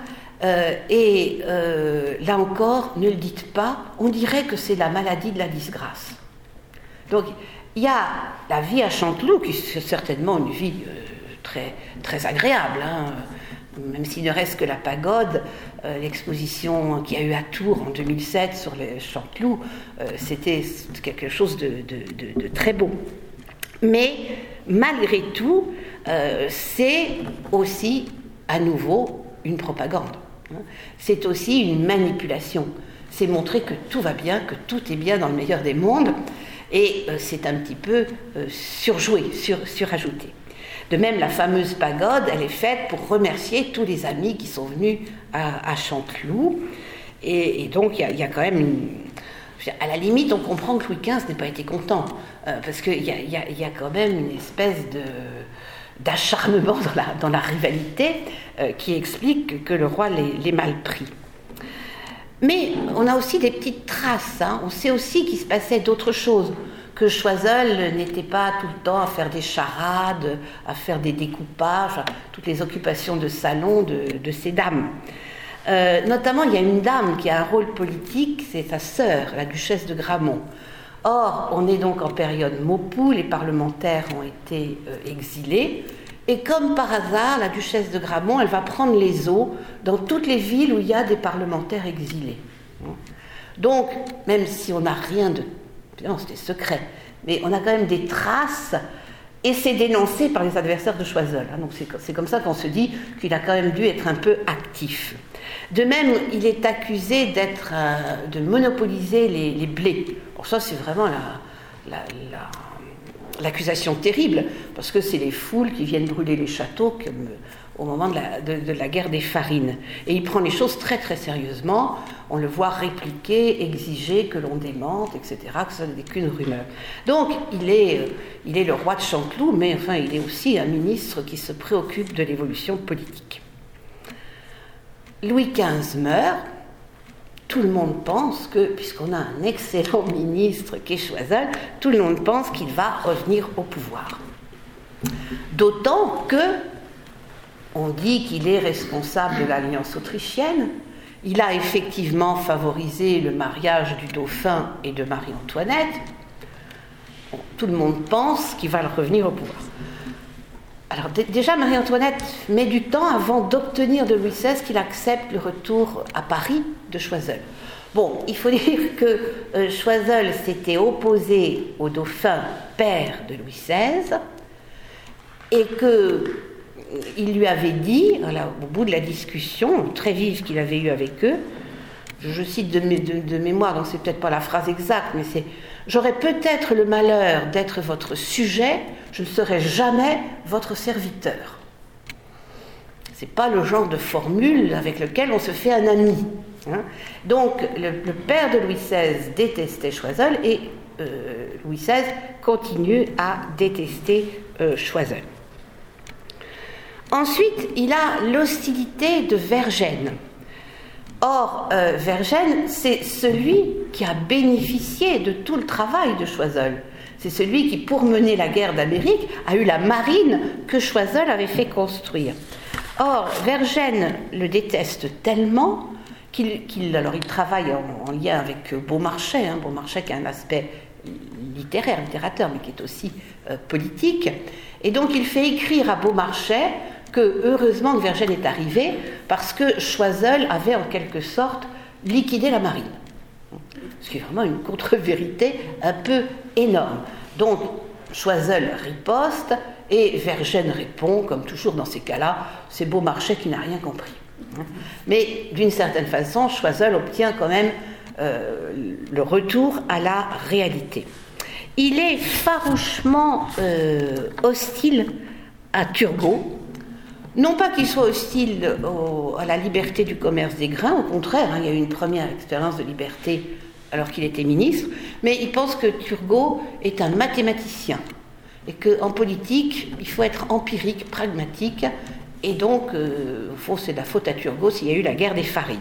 Là encore, ne le dites pas, on dirait que c'est la maladie de la disgrâce. Donc, il y a la vie à Chanteloup, qui est certainement une vie très, très agréable, hein. Même s'il ne reste que la pagode, l'exposition qu'il y a eu à Tours en 2007 sur les Chanteloup, c'était quelque chose de très beau. Mais malgré tout, c'est aussi à nouveau une propagande. C'est aussi une manipulation. C'est montrer que tout va bien, que tout est bien dans le meilleur des mondes, et c'est un petit peu surjoué, surajouté. De même, la fameuse pagode, elle est faite pour remercier tous les amis qui sont venus à Chanteloup. Et donc, il y a quand même À la limite, on comprend que Louis XV n'ait pas été content, parce qu'il y a quand même une espèce d'acharnement dans la rivalité qui explique que le roi l'ait mal pris. Mais on a aussi des petites traces, hein. On sait aussi qu'il se passait d'autres choses, que Choiseul n'était pas tout le temps à faire des charades, à faire des découpages, toutes les occupations de salon de ces dames. Notamment, il y a une dame qui a un rôle politique, c'est sa sœur, la duchesse de Gramont. Or, on est donc en période Maupeou, les parlementaires ont été exilés, et comme par hasard, la duchesse de Gramont, elle va prendre les eaux dans toutes les villes où il y a des parlementaires exilés. Donc, même si on n'a rien de... Non, c'était secret, mais on a quand même des traces, et c'est dénoncé par les adversaires de Choiseul. Donc c'est comme ça qu'on se dit qu'il a quand même dû être un peu actif. De même, il est accusé de monopoliser les blés. Bon, ça, c'est vraiment l'accusation terrible, parce que c'est les foules qui viennent brûler les châteaux comme au moment de la guerre des farines. Et il prend les choses très très sérieusement. On le voit répliquer, exiger que l'on démente, etc., que ce n'est qu'une rumeur. Donc, il est le roi de Chanteloup, mais enfin, il est aussi un ministre qui se préoccupe de l'évolution politique. Louis XV meurt. Tout le monde pense que, puisqu'on a un excellent ministre qui est Choiseul, tout le monde pense qu'il va revenir au pouvoir. D'autant que on dit qu'il est responsable de l'alliance autrichienne. Il a effectivement favorisé le mariage du dauphin et de Marie-Antoinette. Bon, tout le monde pense qu'il va revenir au pouvoir. Alors déjà, Marie-Antoinette met du temps avant d'obtenir de Louis XVI qu'il accepte le retour à Paris de Choiseul. Bon, il faut dire que Choiseul s'était opposé au dauphin père de Louis XVI et qu'il lui avait dit, au bout de la discussion très vive qu'il avait eue avec eux, je cite de mémoire, donc c'est peut-être pas la phrase exacte, mais c'est « J'aurais peut-être le malheur d'être votre sujet, je ne serai jamais votre serviteur. » C'est pas le genre de formule avec lequel on se fait un ami. Hein. Donc, le père de Louis XVI détestait Choiseul et Louis XVI continue à détester Choiseul. Ensuite, il a l'hostilité de Vergennes. Or, Vergennes, c'est celui qui a bénéficié de tout le travail de Choiseul. C'est celui qui, pour mener la guerre d'Amérique, a eu la marine que Choiseul avait fait construire. Or, Vergennes le déteste tellement qu'il travaille en lien avec Beaumarchais, Beaumarchais qui a un aspect littérateur, mais qui est aussi politique. Et donc, il fait écrire à Beaumarchais que, heureusement que Vergennes est arrivé, parce que Choiseul avait en quelque sorte liquidé la marine. Ce qui est vraiment une contre-vérité un peu énorme. Donc, Choiseul riposte et Vergennes répond, comme toujours dans ces cas-là, c'est Beaumarchais qui n'a rien compris. Mais d'une certaine façon, Choiseul obtient quand même le retour à la réalité. Il est farouchement hostile à Turgot. Non pas qu'il soit hostile à la liberté du commerce des grains, au contraire, il y a eu une première expérience de liberté alors qu'il était ministre, mais il pense que Turgot est un mathématicien et qu'en politique, il faut être empirique, pragmatique, et donc, au fond, c'est de la faute à Turgot s'il y a eu la guerre des farines.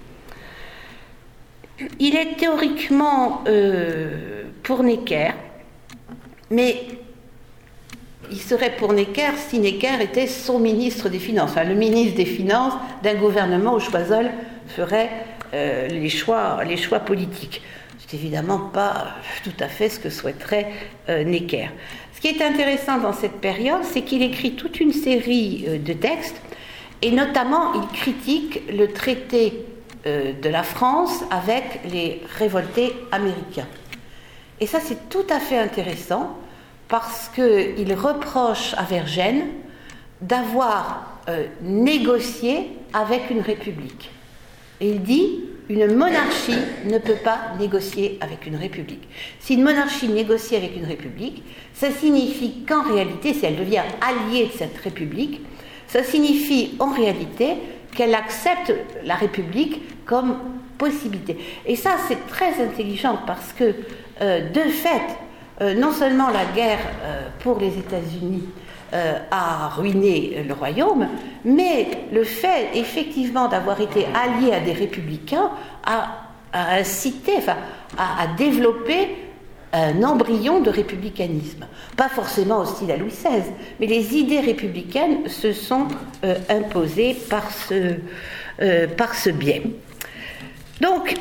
Il est théoriquement pour Necker, mais il serait pour Necker si Necker était son ministre des Finances, enfin le ministre des Finances d'un gouvernement où Choiseul ferait les choix politiques. C'est évidemment pas tout à fait ce que souhaiterait Necker. Ce qui est intéressant dans cette période, c'est qu'il écrit toute une série de textes, et notamment il critique le traité de la France avec les révoltés américains. Et ça, c'est tout à fait intéressant, parce qu'il reproche à Vergennes d'avoir négocié avec une république. Et il dit, une monarchie ne peut pas négocier avec une république. Si une monarchie négocie avec une république, ça signifie qu'en réalité, si elle devient alliée de cette république, ça signifie en réalité qu'elle accepte la république comme possibilité. Et ça, c'est très intelligent parce que, de fait, non seulement la guerre pour les États-Unis a ruiné le royaume, mais le fait, effectivement, d'avoir été allié à des républicains a incité, a développé un embryon de républicanisme. Pas forcément hostile à Louis XVI, mais les idées républicaines se sont imposées par ce biais. Donc,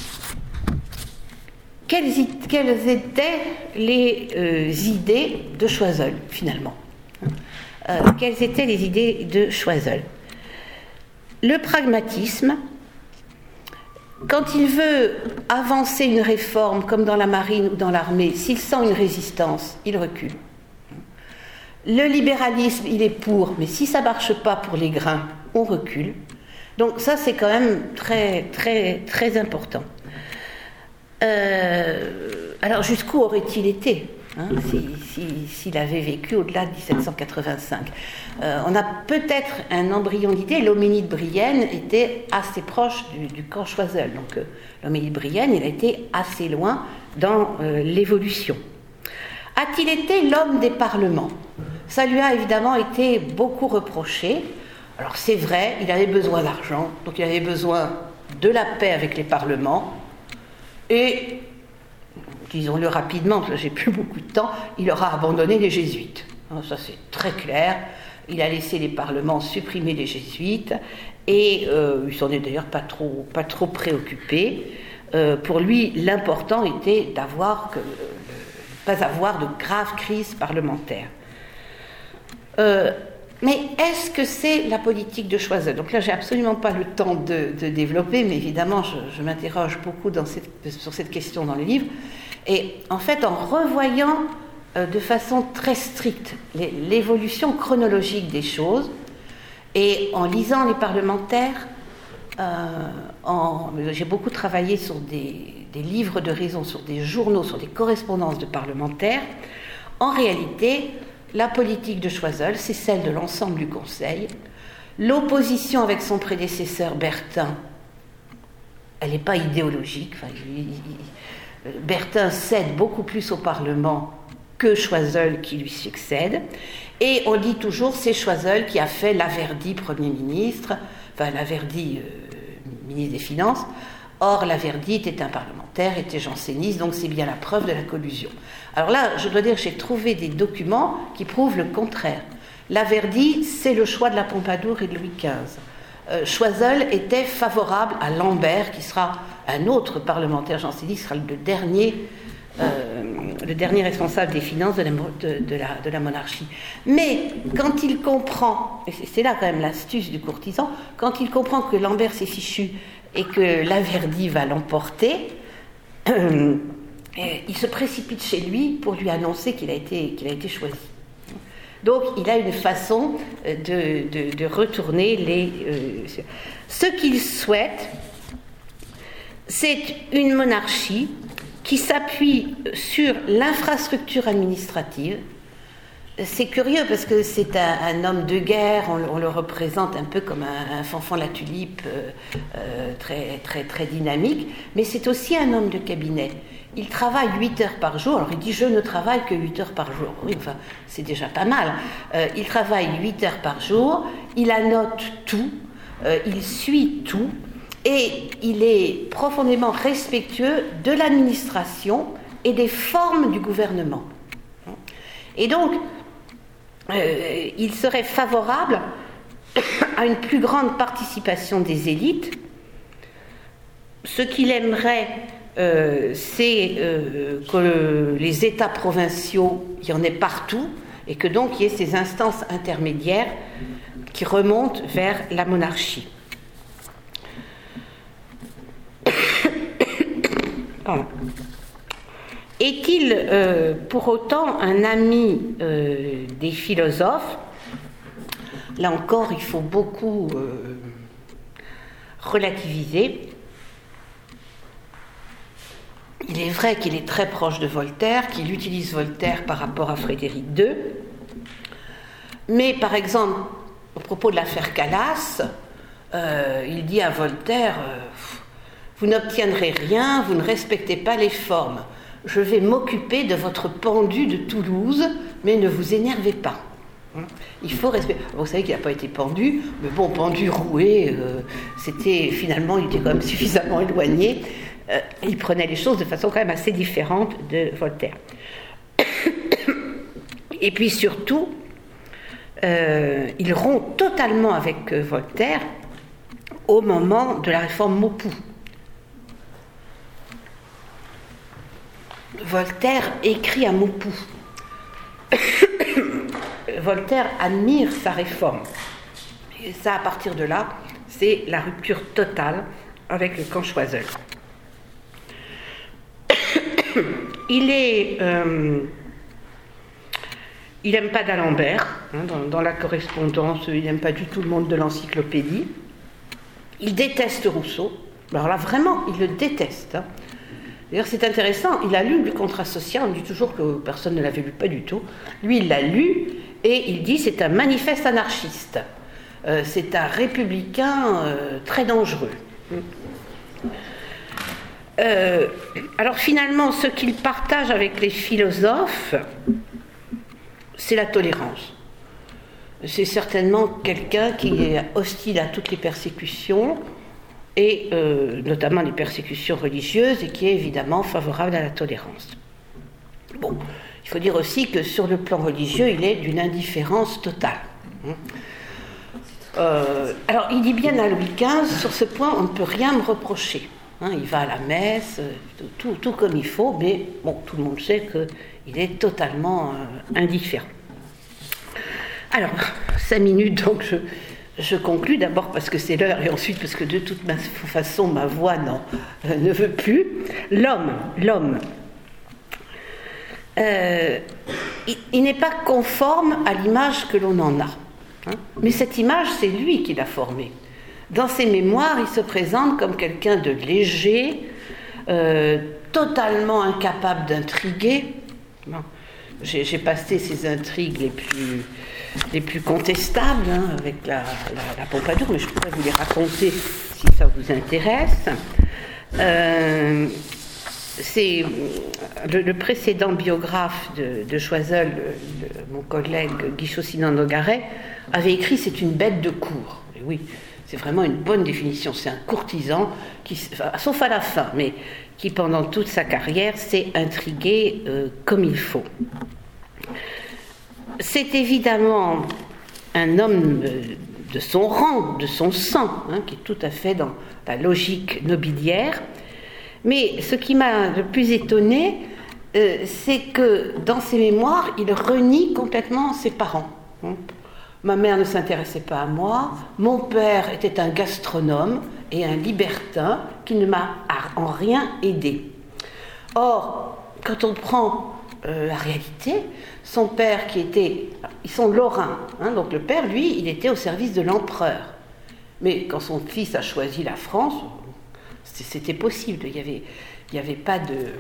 quelles étaient les idées de Choiseul, finalement? Quelles étaient les idées de Choiseul? Le pragmatisme. Quand il veut avancer une réforme, comme dans la marine ou dans l'armée, s'il sent une résistance, il recule. Le libéralisme, il est pour, mais si ça ne marche pas pour les grains, on recule. Donc ça, c'est quand même très, très, très important. Alors, jusqu'où aurait-il été s'il avait vécu au-delà de 1785. On a peut-être un embryon d'idée. L'Homélie de Brienne était assez proche du camp Choiseul. Donc l'Homélie de Brienne, il a été assez loin dans l'évolution. A-t-il été l'homme des parlements? Ça lui a évidemment été beaucoup reproché. Alors c'est vrai, il avait besoin d'argent, donc il avait besoin de la paix avec les parlements, et disons-le rapidement, parce que j'ai plus beaucoup de temps, il aura abandonné les jésuites. Ça c'est très clair. Il a laissé les parlements supprimer les jésuites et il s'en est d'ailleurs pas trop préoccupé. Pour lui, l'important était pas avoir de graves crises parlementaires. Mais est-ce que c'est la politique de Choiseul? Donc là, j'ai absolument pas le temps de développer, mais évidemment, je m'interroge beaucoup sur cette question dans le livre. Et en fait, en revoyant de façon très stricte l'évolution chronologique des choses, et en lisant les parlementaires, j'ai beaucoup travaillé sur des livres de raison, sur des journaux, sur des correspondances de parlementaires. En réalité, la politique de Choiseul, c'est celle de l'ensemble du Conseil. L'opposition avec son prédécesseur Bertin, elle n'est pas idéologique. Bertin cède beaucoup plus au Parlement que Choiseul qui lui succède. Et on dit toujours, c'est Choiseul qui a fait Laverdy Premier ministre, Laverdy ministre des Finances. Or, Laverdy était un parlementaire, était janséniste, donc c'est bien la preuve de la collusion. Alors là, je dois dire que j'ai trouvé des documents qui prouvent le contraire. Laverdy, c'est le choix de la Pompadour et de Louis XV. Choiseul était favorable à Lambert, qui sera un autre parlementaire janséniste, qui sera le dernier responsable des finances de la monarchie. Mais quand il comprend, et c'est là quand même l'astuce du courtisan, quand il comprend que Lambert s'est fichu et que Laverdy va l'emporter, il se précipite chez lui pour lui annoncer qu'il a été choisi. Donc il a une façon de retourner ce qu'il souhaite, c'est une monarchie qui s'appuie sur l'infrastructure administrative. C'est curieux parce que c'est un homme de guerre, on le représente un peu comme un fanfan la tulipe très, très, très dynamique, mais c'est aussi un homme de cabinet. Il travaille 8 heures par jour, alors il dit « je ne travaille que 8 heures par jour ». Oui, enfin, c'est déjà pas mal. Il travaille 8 heures par jour, il annote tout, il suit tout, et il est profondément respectueux de l'administration et des formes du gouvernement. Et donc, il serait favorable à une plus grande participation des élites. Ce qu'il aimerait, c'est que les États provinciaux, il y en ait partout, et que donc il y ait ces instances intermédiaires qui remontent vers la monarchie. Pardon. Est-il pour autant un ami des philosophes? Là encore, il faut beaucoup relativiser. Il est vrai qu'il est très proche de Voltaire, qu'il utilise Voltaire par rapport à Frédéric II. Mais par exemple, au propos de l'affaire Calas, il dit à Voltaire, vous n'obtiendrez rien, vous ne respectez pas les formes. Je vais m'occuper de votre pendu de Toulouse, mais ne vous énervez pas. Il faut respecter. Vous savez qu'il n'a pas été pendu, mais bon, pendu, roué, c'était finalement, il était quand même suffisamment éloigné. Il prenait les choses de façon quand même assez différente de Voltaire. Et puis surtout, il rompt totalement avec Voltaire au moment de la réforme Maupoux. Voltaire écrit à Maupoux. Voltaire admire sa réforme. Et ça, à partir de là, c'est la rupture totale avec le camp Choiseul. Il n'aime pas d'Alembert, dans la correspondance, il n'aime pas du tout le monde de l'encyclopédie. Il déteste Rousseau. Alors là, vraiment, il le déteste. D'ailleurs, c'est intéressant, il a lu le contrat social, on dit toujours que personne ne l'avait lu, pas du tout. Lui, il l'a lu, et il dit c'est un manifeste anarchiste. C'est un républicain très dangereux. Alors finalement, ce qu'il partage avec les philosophes, c'est la tolérance. C'est certainement quelqu'un qui est hostile à toutes les persécutions, et notamment les persécutions religieuses, et qui est évidemment favorable à la tolérance. Bon, il faut dire aussi que sur le plan religieux, il est d'une indifférence totale. Alors, il dit bien à Louis XV, sur ce point, on ne peut rien me reprocher. Il va à la messe, tout comme il faut, mais bon, tout le monde sait qu'il est totalement indifférent. Alors, 5 minutes, donc je conclus d'abord parce que c'est l'heure et ensuite parce que de toute façon ma voix ne veut plus. L'homme, il n'est pas conforme à l'image que l'on en a. Mais cette image, c'est lui qui l'a formée. Dans ses mémoires, il se présente comme quelqu'un de léger, totalement incapable d'intriguer. Bon. J'ai passé ces intrigues les plus contestables avec la Pompadour, mais je pourrais vous les raconter si ça vous intéresse. C'est le précédent biographe de Choiseul, mon collègue Guichot-Sinan-Nogaret, avait écrit « C'est une bête de cour ». Et oui, c'est vraiment une bonne définition. C'est un courtisan, sauf à la fin, mais qui pendant toute sa carrière s'est intrigué comme il faut. C'est évidemment un homme de son rang, de son sang, qui est tout à fait dans la logique nobiliaire. Mais ce qui m'a le plus étonné, c'est que dans ses mémoires, il renie complètement ses parents. Ma mère ne s'intéressait pas à moi, mon père était un gastronome et un libertin qui ne m'a en rien aidé. Or, quand on prend la réalité, son père ils sont lorrains, donc le père, lui, il était au service de l'empereur. Mais quand son fils a choisi la France, c'était possible, il n'y avait pas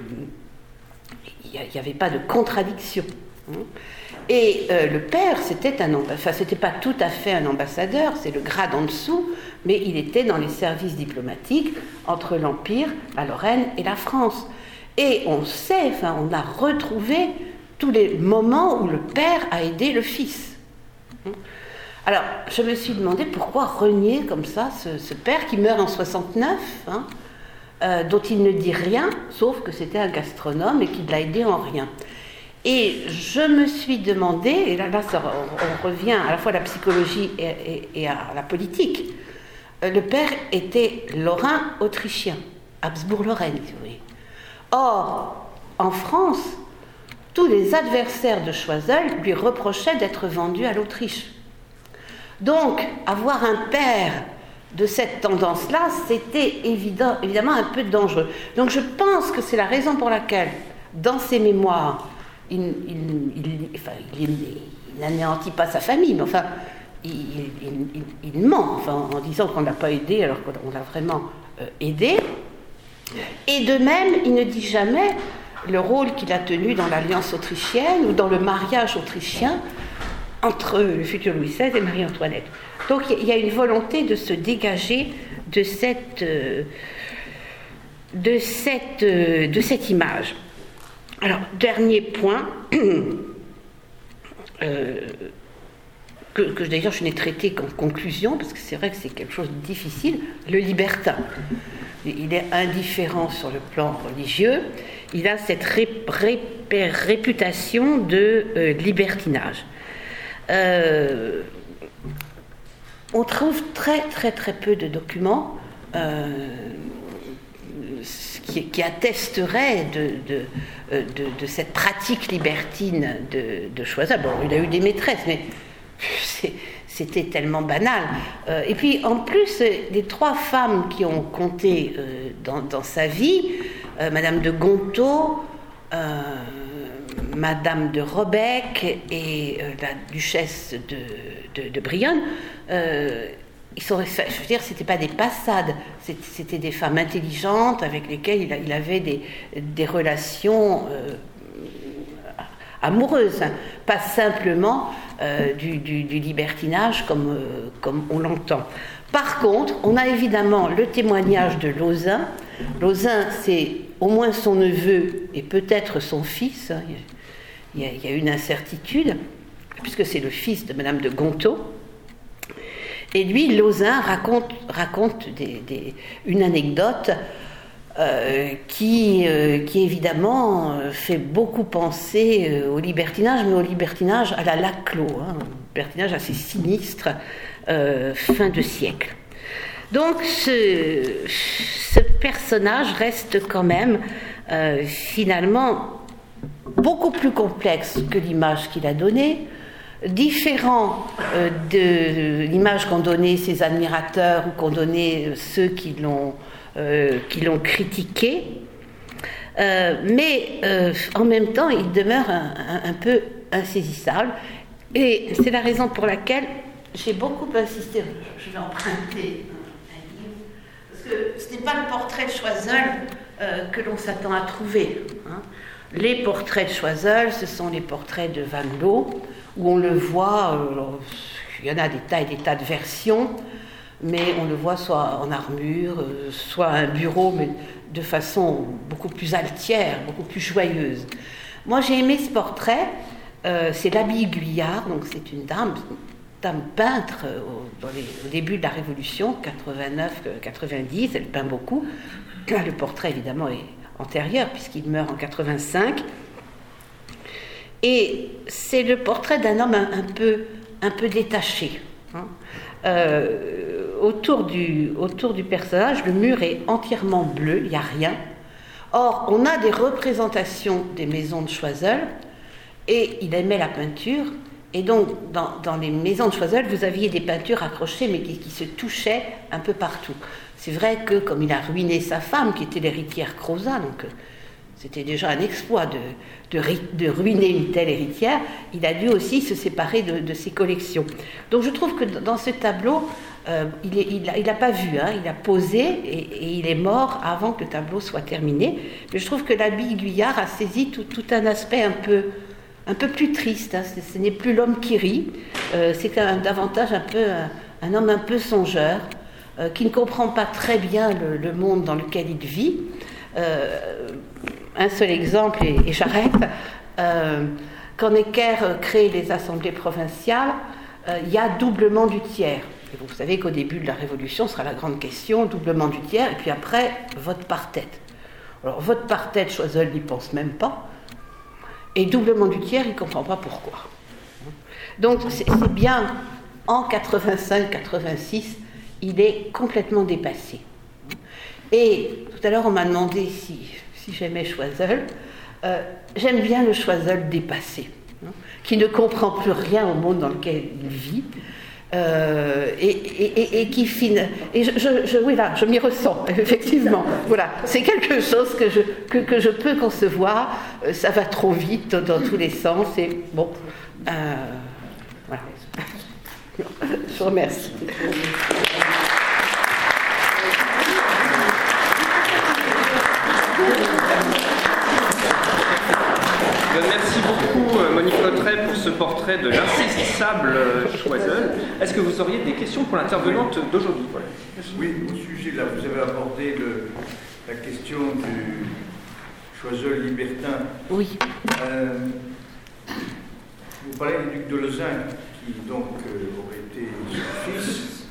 de contradiction. Et le père, c'était pas tout à fait un ambassadeur, c'est le grade en dessous, mais il était dans les services diplomatiques entre l'Empire, la Lorraine et la France. Et on a retrouvé tous les moments où le père a aidé le fils. Alors, je me suis demandé pourquoi renier comme ça ce père qui meurt en 69, dont il ne dit rien, sauf que c'était un gastronome et qu'il l'a aidé en rien. Et je me suis demandé, et là on revient à la fois à la psychologie et à la politique, le père était lorrain autrichien, Habsbourg-Lorraine, si vous voulez. Or, en France, tous les adversaires de Choiseul lui reprochaient d'être vendu à l'Autriche. Donc, avoir un père de cette tendance-là, c'était évidemment un peu dangereux. Donc je pense que c'est la raison pour laquelle, dans ses mémoires, il n'anéantit pas sa famille, mais enfin, il ment en disant qu'on ne l'a pas aidé alors qu'on l'a vraiment aidé. Et de même, il ne dit jamais le rôle qu'il a tenu dans l'alliance autrichienne ou dans le mariage autrichien entre le futur Louis XVI et Marie-Antoinette. Donc il y a une volonté de se dégager de cette image. Alors, dernier point, que d'ailleurs je n'ai traité qu'en conclusion, parce que c'est vrai que c'est quelque chose de difficile, le libertin. Il est indifférent sur le plan religieux, il a cette réputation de libertinage. On trouve très très très peu de documents qui attesteraient de cette pratique libertine de Choiseul. Bon, il a eu des maîtresses, mais c'était tellement banal. Et puis, en plus, les 3 femmes qui ont compté dans sa vie, Madame de Gontaut, Madame de Robec et la duchesse de Brionne, je veux dire, c'était pas des passades, c'était des femmes intelligentes avec lesquelles il avait des relations amoureuses, hein, pas simplement du libertinage comme on l'entend. Par contre, on a évidemment le témoignage de Lauzun. Lauzun, c'est au moins son neveu et peut-être son fils. Hein. Il y a une incertitude, puisque c'est le fils de Madame de Gontaut. Et lui, Lauzun raconte une anecdote qui évidemment fait beaucoup penser au libertinage, mais au libertinage à la Laclos, hein, un libertinage assez sinistre, fin de siècle. Donc ce personnage reste quand même finalement beaucoup plus complexe que l'image qu'il a donnée, différent de l'image qu'ont donnée ses admirateurs ou qu'ont donné ceux qui l'ont critiqué, mais en même temps il demeure un peu insaisissable, et c'est la raison pour laquelle j'ai beaucoup insisté. Je vais emprunter un livre, parce que ce n'est pas le portrait de Choiseul que l'on s'attend à trouver, hein. Les portraits de Choiseul, ce sont les portraits de Van Loo, où on le voit, il y en a des tas et des tas de versions, mais on le voit soit en armure, soit à un bureau, mais de façon beaucoup plus altière, beaucoup plus joyeuse. Moi, j'ai aimé ce portrait, c'est l'Abbaye Guyard, donc c'est une dame peintre au début de la Révolution, 89-90, elle peint beaucoup. Le portrait, évidemment, est antérieur, puisqu'il meurt en 85. Et c'est le portrait d'un homme un peu détaché, hein. Autour du personnage, le mur est entièrement bleu, il n'y a rien. Or, on a des représentations des maisons de Choiseul, et il aimait la peinture, et donc dans les maisons de Choiseul, vous aviez des peintures accrochées, mais qui se touchaient un peu partout. C'est vrai que, comme il a ruiné sa femme, qui était l'héritière Crozat, donc c'était déjà un exploit de ruiner une telle héritière, il a dû aussi se séparer de ses collections. Donc je trouve que dans ce tableau, il n'a pas vu, hein, il a posé et il est mort avant que le tableau soit terminé. Mais je trouve que l'Abbaye Guyard a saisi tout un aspect un peu plus triste, hein. Ce n'est plus l'homme qui rit, c'est quand même davantage un homme un peu songeur, qui ne comprend pas très bien le monde dans lequel il vit. Un seul exemple, et j'arrête. Quand Necker crée les assemblées provinciales, il y a doublement du tiers. Et vous savez qu'au début de la Révolution, ce sera la grande question, doublement du tiers, et puis après, vote par tête. Alors, vote par tête, Choiseul n'y pense même pas, et doublement du tiers, il ne comprend pas pourquoi. Donc, c'est bien, en 85-86, il est complètement dépassé. Et tout à l'heure, on m'a demandé si j'aimais Choiseul. J'aime bien le Choiseul dépassé, hein, qui ne comprend plus rien au monde dans lequel il vit, et qui finit. Et oui, là, je m'y ressens, effectivement. Voilà, c'est quelque chose que je peux concevoir. Ça va trop vite dans tous les sens, et bon, voilà. Je vous remercie. Merci beaucoup, Monique. Cotteret pour ce portrait de l'insaisissable Choiseul. Est-ce que vous auriez des questions pour l'intervenante d'aujourd'hui? Voilà. Oui, au sujet, là, vous avez abordé la question du Choiseul libertin. Oui. Vous parlez du duc de Lausanne, qui donc aurait été son fils.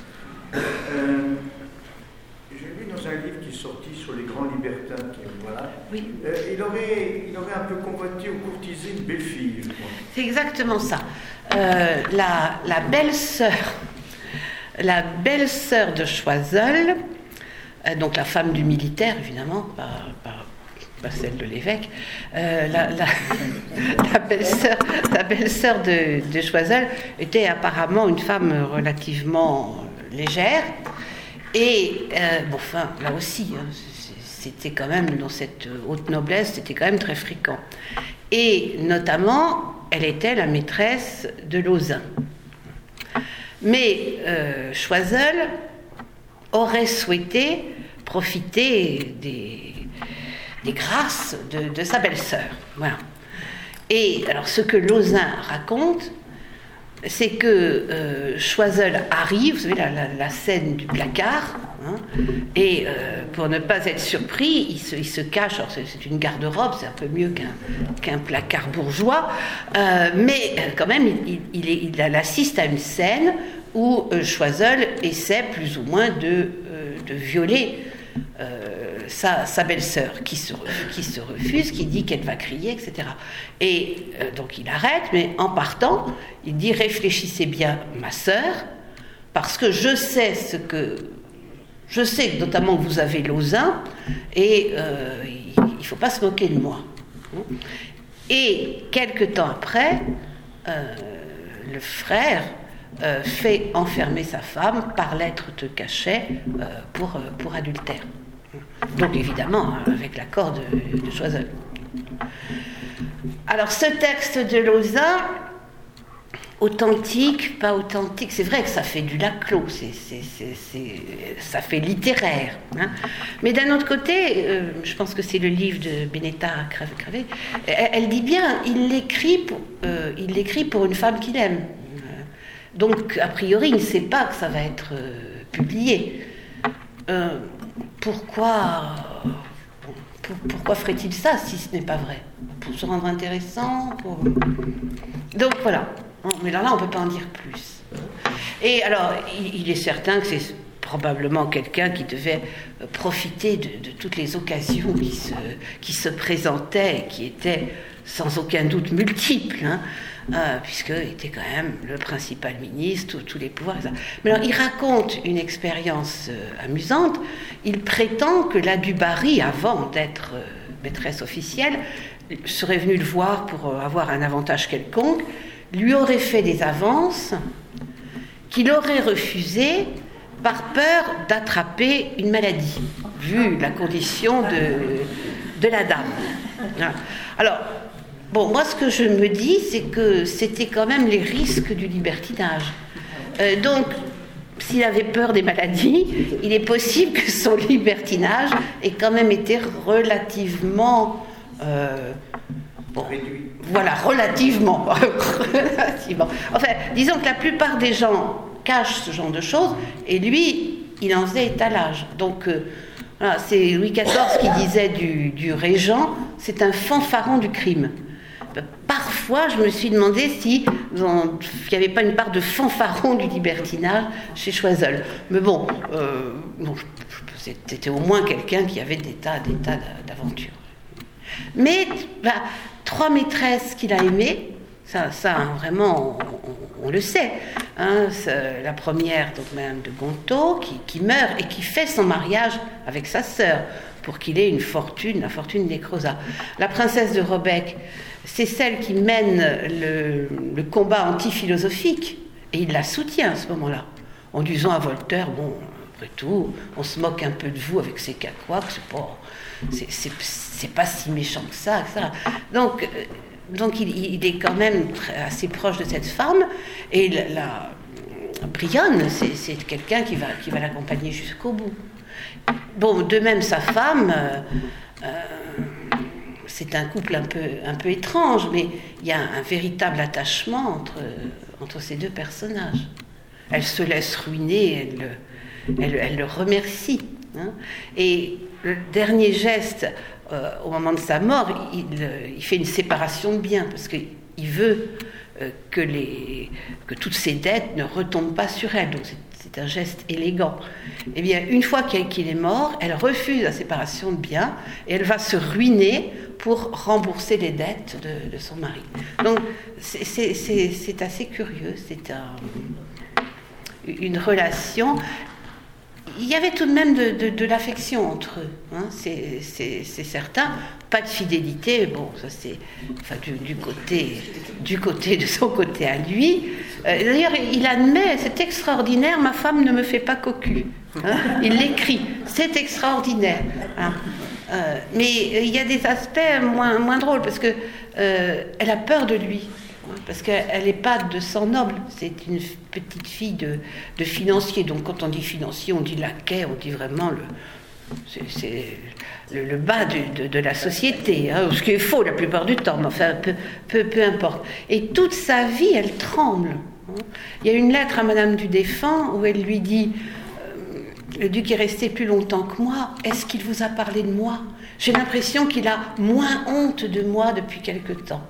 J'ai lu dans un livre qui est sorti sur les grands libertins, voilà. Oui. Il aurait un peu convoité ou courtisé une belle fille. C'est exactement ça. La belle-sœur de Choiseul, donc la femme du militaire, évidemment, pas celle de l'évêque, la belle-sœur de Choiseul était apparemment une femme relativement légère. Et, là aussi, c'était quand même, dans cette haute noblesse, c'était quand même très fréquent. Et notamment, elle était la maîtresse de Lauzun. Mais Choiseul aurait souhaité profiter des grâces de sa belle-sœur. Voilà. Et alors, ce que Lauzun raconte, c'est que Choiseul arrive, vous savez, la scène du placard, hein, et pour ne pas être surpris, il se cache. Alors c'est une garde-robe, c'est un peu mieux qu'un placard bourgeois, mais quand même, il assiste à une scène où Choiseul essaie plus ou moins de violer sa belle-sœur, qui se refuse, qui dit qu'elle va crier, etc. Et donc il arrête, mais en partant, il dit « Réfléchissez bien, ma sœur, parce que je sais notamment que vous avez Lauzun, et il ne faut pas se moquer de moi. » Et quelque temps après, le frère fait enfermer sa femme par lettre de cachet pour adultère. Donc évidemment, avec l'accord de Choiseul. Alors ce texte de Lauzun, authentique, pas authentique, c'est vrai que ça fait du Laclos, ça fait littéraire. Hein. Mais d'un autre côté, je pense que c'est le livre de Benetta Cravé, elle dit bien, il l'écrit pour une femme qu'il aime. Donc, a priori, il ne sait pas que ça va être publié. Pourquoi ferait-il ça si ce n'est pas vrai? Pour se rendre intéressant Donc voilà. Mais là, on ne peut pas en dire plus. Et alors, il est certain que c'est probablement quelqu'un qui devait profiter de toutes les occasions qui se présentaient et qui étaient sans aucun doute multiples, hein, puisqu'il était quand même le principal ministre, tous les pouvoirs. Mais alors, il raconte une expérience amusante. Il prétend que la du Barry, avant d'être maîtresse officielle, serait venue le voir pour avoir un avantage quelconque, lui aurait fait des avances qu'il aurait refusées par peur d'attraper une maladie, vu la condition de la dame. Alors, bon, moi, ce que je me dis, c'est que c'était quand même les risques du libertinage. Donc, s'il avait peur des maladies, il est possible que son libertinage ait quand même été relativement... réduit. Voilà, relativement. Enfin, disons que la plupart des gens cachent ce genre de choses, et lui, il en faisait étalage. Donc, voilà, c'est Louis XIV qui disait du régent, c'est un fanfaron du crime. Parfois, je me suis demandé s'il n'y avait pas une part de fanfaron du libertinage chez Choiseul. Mais bon, c'était au moins quelqu'un qui avait des tas d'aventures. Mais 3 maîtresses qu'il a aimées, ça vraiment, on le sait. Hein, la première, donc Madame de Gontaut, qui meurt et qui fait son mariage avec sa sœur pour qu'il ait la fortune des Crozat. La princesse de Robec, c'est celle qui mène le combat anti-philosophique, et il la soutient à ce moment-là, en disant à Voltaire, bon, après tout, on se moque un peu de vous avec ces cacouacs, c'est pas si méchant que ça, etc. Donc il est quand même assez proche de cette femme, et la Brionne, c'est quelqu'un qui va l'accompagner jusqu'au bout. Bon, de même sa femme, c'est un couple un peu étrange, mais il y a un véritable attachement entre ces deux personnages. Elle se laisse ruiner, elle le remercie. Hein. Et le dernier geste, au moment de sa mort, il fait une séparation de biens, parce qu'il veut que toutes ses dettes ne retombent pas sur elle. Donc c'est un geste élégant. Eh bien, une fois qu'il est mort, elle refuse la séparation de biens et elle va se ruiner pour rembourser les dettes de son mari. Donc c'est assez curieux, c'est une relation. Il y avait tout de même de l'affection entre eux, hein, c'est certain. Pas de fidélité, bon, ça c'est du côté de son côté à lui. D'ailleurs, il admet, c'est extraordinaire, ma femme ne me fait pas cocu. Hein, il l'écrit, c'est extraordinaire. Hein. Mais il y a des aspects moins drôles, parce que elle a peur de lui. Parce qu'elle n'est pas de sang noble, c'est une petite fille de financier. Donc quand on dit financier, on dit laquais, on dit vraiment le bas de la société, hein, ce qui est faux la plupart du temps, mais enfin peu importe. Et toute sa vie, elle tremble. Il y a une lettre à Madame du Défunt où elle lui dit le duc est resté plus longtemps que moi, est-ce qu'il vous a parlé de moi? J'ai l'impression qu'il a moins honte de moi depuis quelque temps.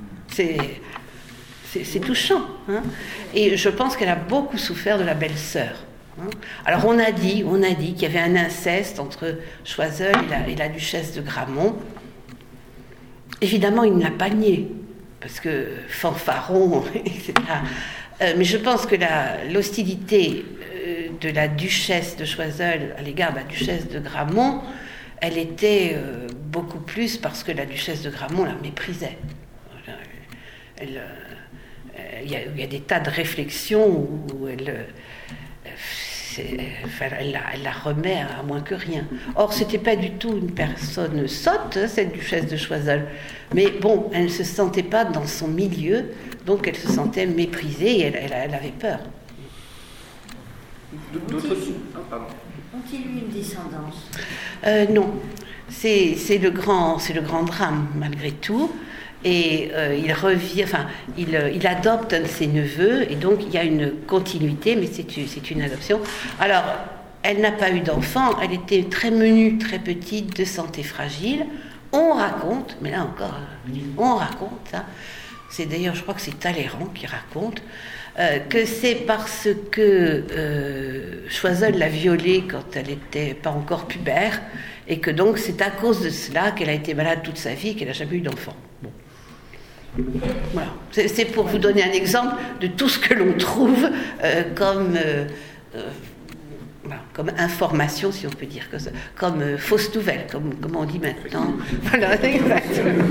C'est touchant. Hein. Et je pense qu'elle a beaucoup souffert de la belle-sœur. Hein. Alors on a dit qu'il y avait un inceste entre Choiseul et la duchesse de Gramont. Évidemment, il ne l'a pas nié, parce que fanfaron, etc. Mais je pense que l'hostilité de la duchesse de Choiseul à l'égard de la duchesse de Gramont, elle était beaucoup plus parce que la duchesse de Gramont la méprisait. Il y a des tas de réflexions où elle la remet à moins que rien. Or, c'était pas du tout une personne sotte, cette duchesse de Choiseul. Mais bon, elle ne se sentait pas dans son milieu, donc elle se sentait méprisée et elle avait peur. Ont-ils eu une descendance? Non. C'est le grand drame, malgré tout. Et il adopte un de ses neveux, et donc il y a une continuité, mais c'est une adoption. Alors, elle n'a pas eu d'enfant, elle était très menue, très petite, de santé fragile. On raconte, mais là encore, on raconte, hein, c'est d'ailleurs, je crois que c'est Talleyrand qui raconte, que c'est parce que Choiseul l'a violée quand elle n'était pas encore pubère, et que donc c'est à cause de cela qu'elle a été malade toute sa vie et qu'elle n'a jamais eu d'enfant. Bon. Voilà. C'est pour vous donner un exemple de tout ce que l'on trouve comme information, si on peut dire, comme fausse nouvelle, comme on dit maintenant. Voilà, exactement.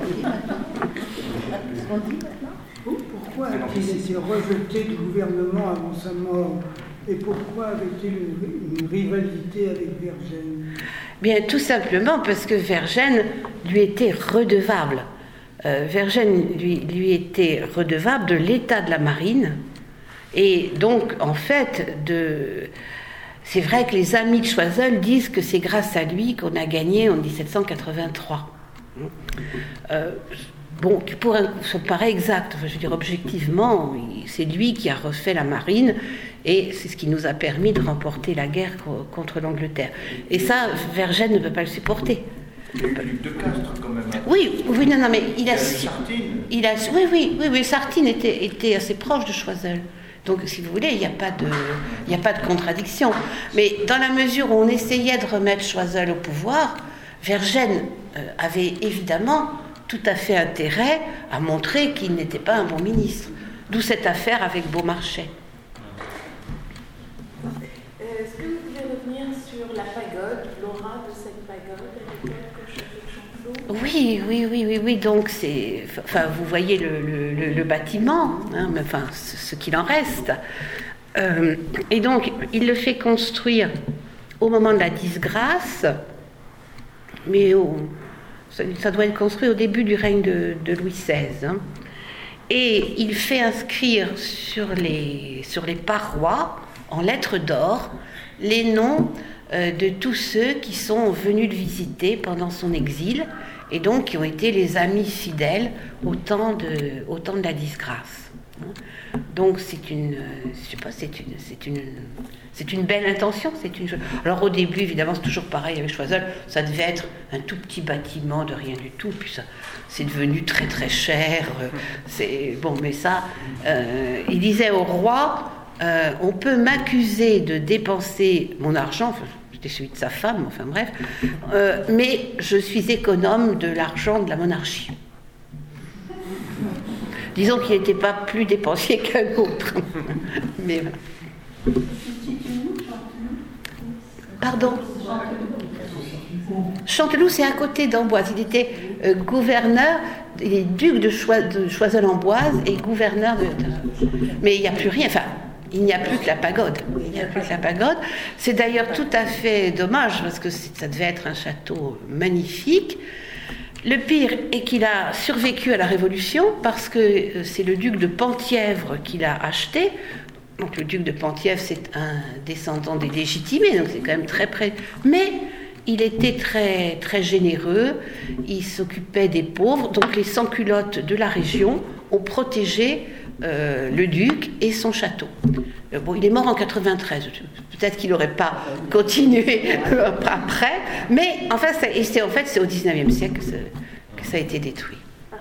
Pourquoi a-t-il été rejeté du gouvernement avant sa mort? Et pourquoi avait-il une rivalité avec Vergennes? Bien, tout simplement parce que Vergennes lui était redevable. Vergennes lui était redevable de l'état de la marine. Et donc, en fait, c'est vrai que les amis de Choiseul disent que c'est grâce à lui qu'on a gagné en 1783. Bon, qui ça paraît exact. Enfin, je veux dire, objectivement, c'est lui qui a refait la marine et c'est ce qui nous a permis de remporter la guerre contre l'Angleterre. Et ça, Vergennes ne peut pas le supporter. Il y a eu Philippe de Castres, quand même. Oui, non, mais il a Sartine. Oui, Sartine était assez proche de Choiseul. Donc, si vous voulez, il n'y a pas de contradiction. Mais dans la mesure où on essayait de remettre Choiseul au pouvoir, Vergennes avait évidemment tout à fait intérêt à montrer qu'il n'était pas un bon ministre. D'où cette affaire avec Beaumarchais. Est-ce que vous pouvez revenir sur la pagode, l'aura de cette pagode à l'époque Château-Champlot? Oui. Donc vous voyez le bâtiment, hein, mais enfin ce qu'il en reste. Et donc il le fait construire au moment de la disgrâce, mais ça doit être construit au début du règne de Louis XVI. Hein. Et il fait inscrire sur les parois, en lettres d'or, les noms de tous ceux qui sont venus le visiter pendant son exil et donc qui ont été les amis fidèles au temps de la disgrâce. Donc c'est une belle intention. Alors au début, évidemment, c'est toujours pareil avec Choiseul, ça devait être un tout petit bâtiment de rien du tout, puis ça, c'est devenu très très cher. Mais ça, il disait au roi, on peut m'accuser de dépenser mon argent, enfin, c'était celui de sa femme, enfin bref, mais je suis économe de l'argent de la monarchie. Disons qu'il n'était pas plus dépensier qu'un autre. Mais voilà. Pardon ? Chanteloup, c'est à côté d'Amboise. Il était gouverneur, il est duc de Choiseul-Amboise et gouverneur de... Mais il n'y a plus rien, enfin, il n'y a plus que la pagode. C'est d'ailleurs tout à fait dommage, parce que ça devait être un château magnifique. Le pire est qu'il a survécu à la Révolution, parce que c'est le duc de Penthièvre qui l'a acheté. Donc le duc de Penthièvre, c'est un descendant des légitimés, donc c'est quand même très près. Mais il était très, très généreux, il s'occupait des pauvres, donc les sans-culottes de la région ont protégé le duc et son château. Il est mort en 93, peut-être qu'il n'aurait pas continué après, mais enfin, c'est au 19e siècle que ça a été détruit.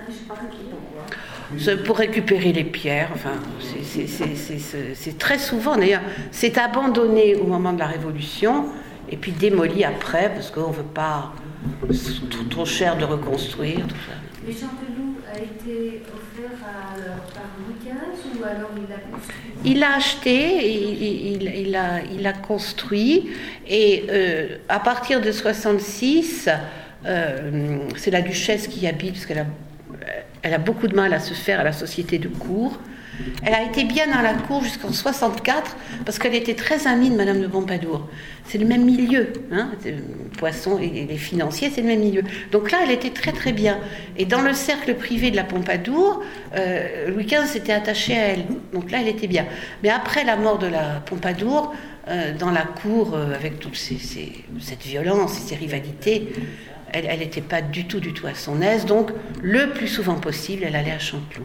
Pour récupérer les pierres, enfin, c'est très souvent, d'ailleurs, c'est abandonné au moment de la Révolution, et puis démoli après, parce qu'on ne veut pas, c'est trop cher de reconstruire, tout ça. Mais Chanteloup a été offert par Louis XV ou alors il l'a construit ? Il l'a acheté, il l'a construit, et à partir de 66, c'est la duchesse qui y habite, parce qu'elle a beaucoup de mal à se faire à la société de cour. Elle a été bien dans la cour jusqu'en 64 parce qu'elle était très amie de Madame de Pompadour. C'est le même milieu, hein, Poisson et les financiers, c'est le même milieu. Donc là, elle était très très bien. Et dans le cercle privé de la Pompadour, Louis XV s'était attaché à elle. Donc là, elle était bien. Mais après la mort de la Pompadour, dans la cour, avec toute cette violence et ces rivalités, elle n'était pas du tout à son aise. Donc, le plus souvent possible, elle allait à Chanteloup.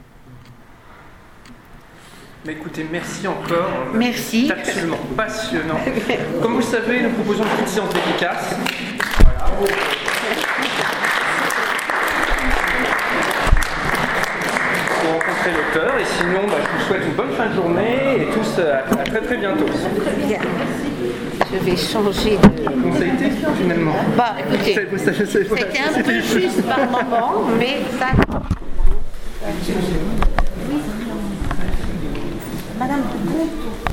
Mais écoutez, merci encore. Merci. C'est absolument passionnant. Comme vous le savez, nous proposons une petite séance dédicace. Voilà. Pour rencontrer l'auteur. Et sinon, je vous souhaite une bonne fin de journée et tous à très très bientôt. Bien. Je vais changer de... Comment ça a été finalement ? Écoutez, c'était un peu juste par moment, mais ça... Madame,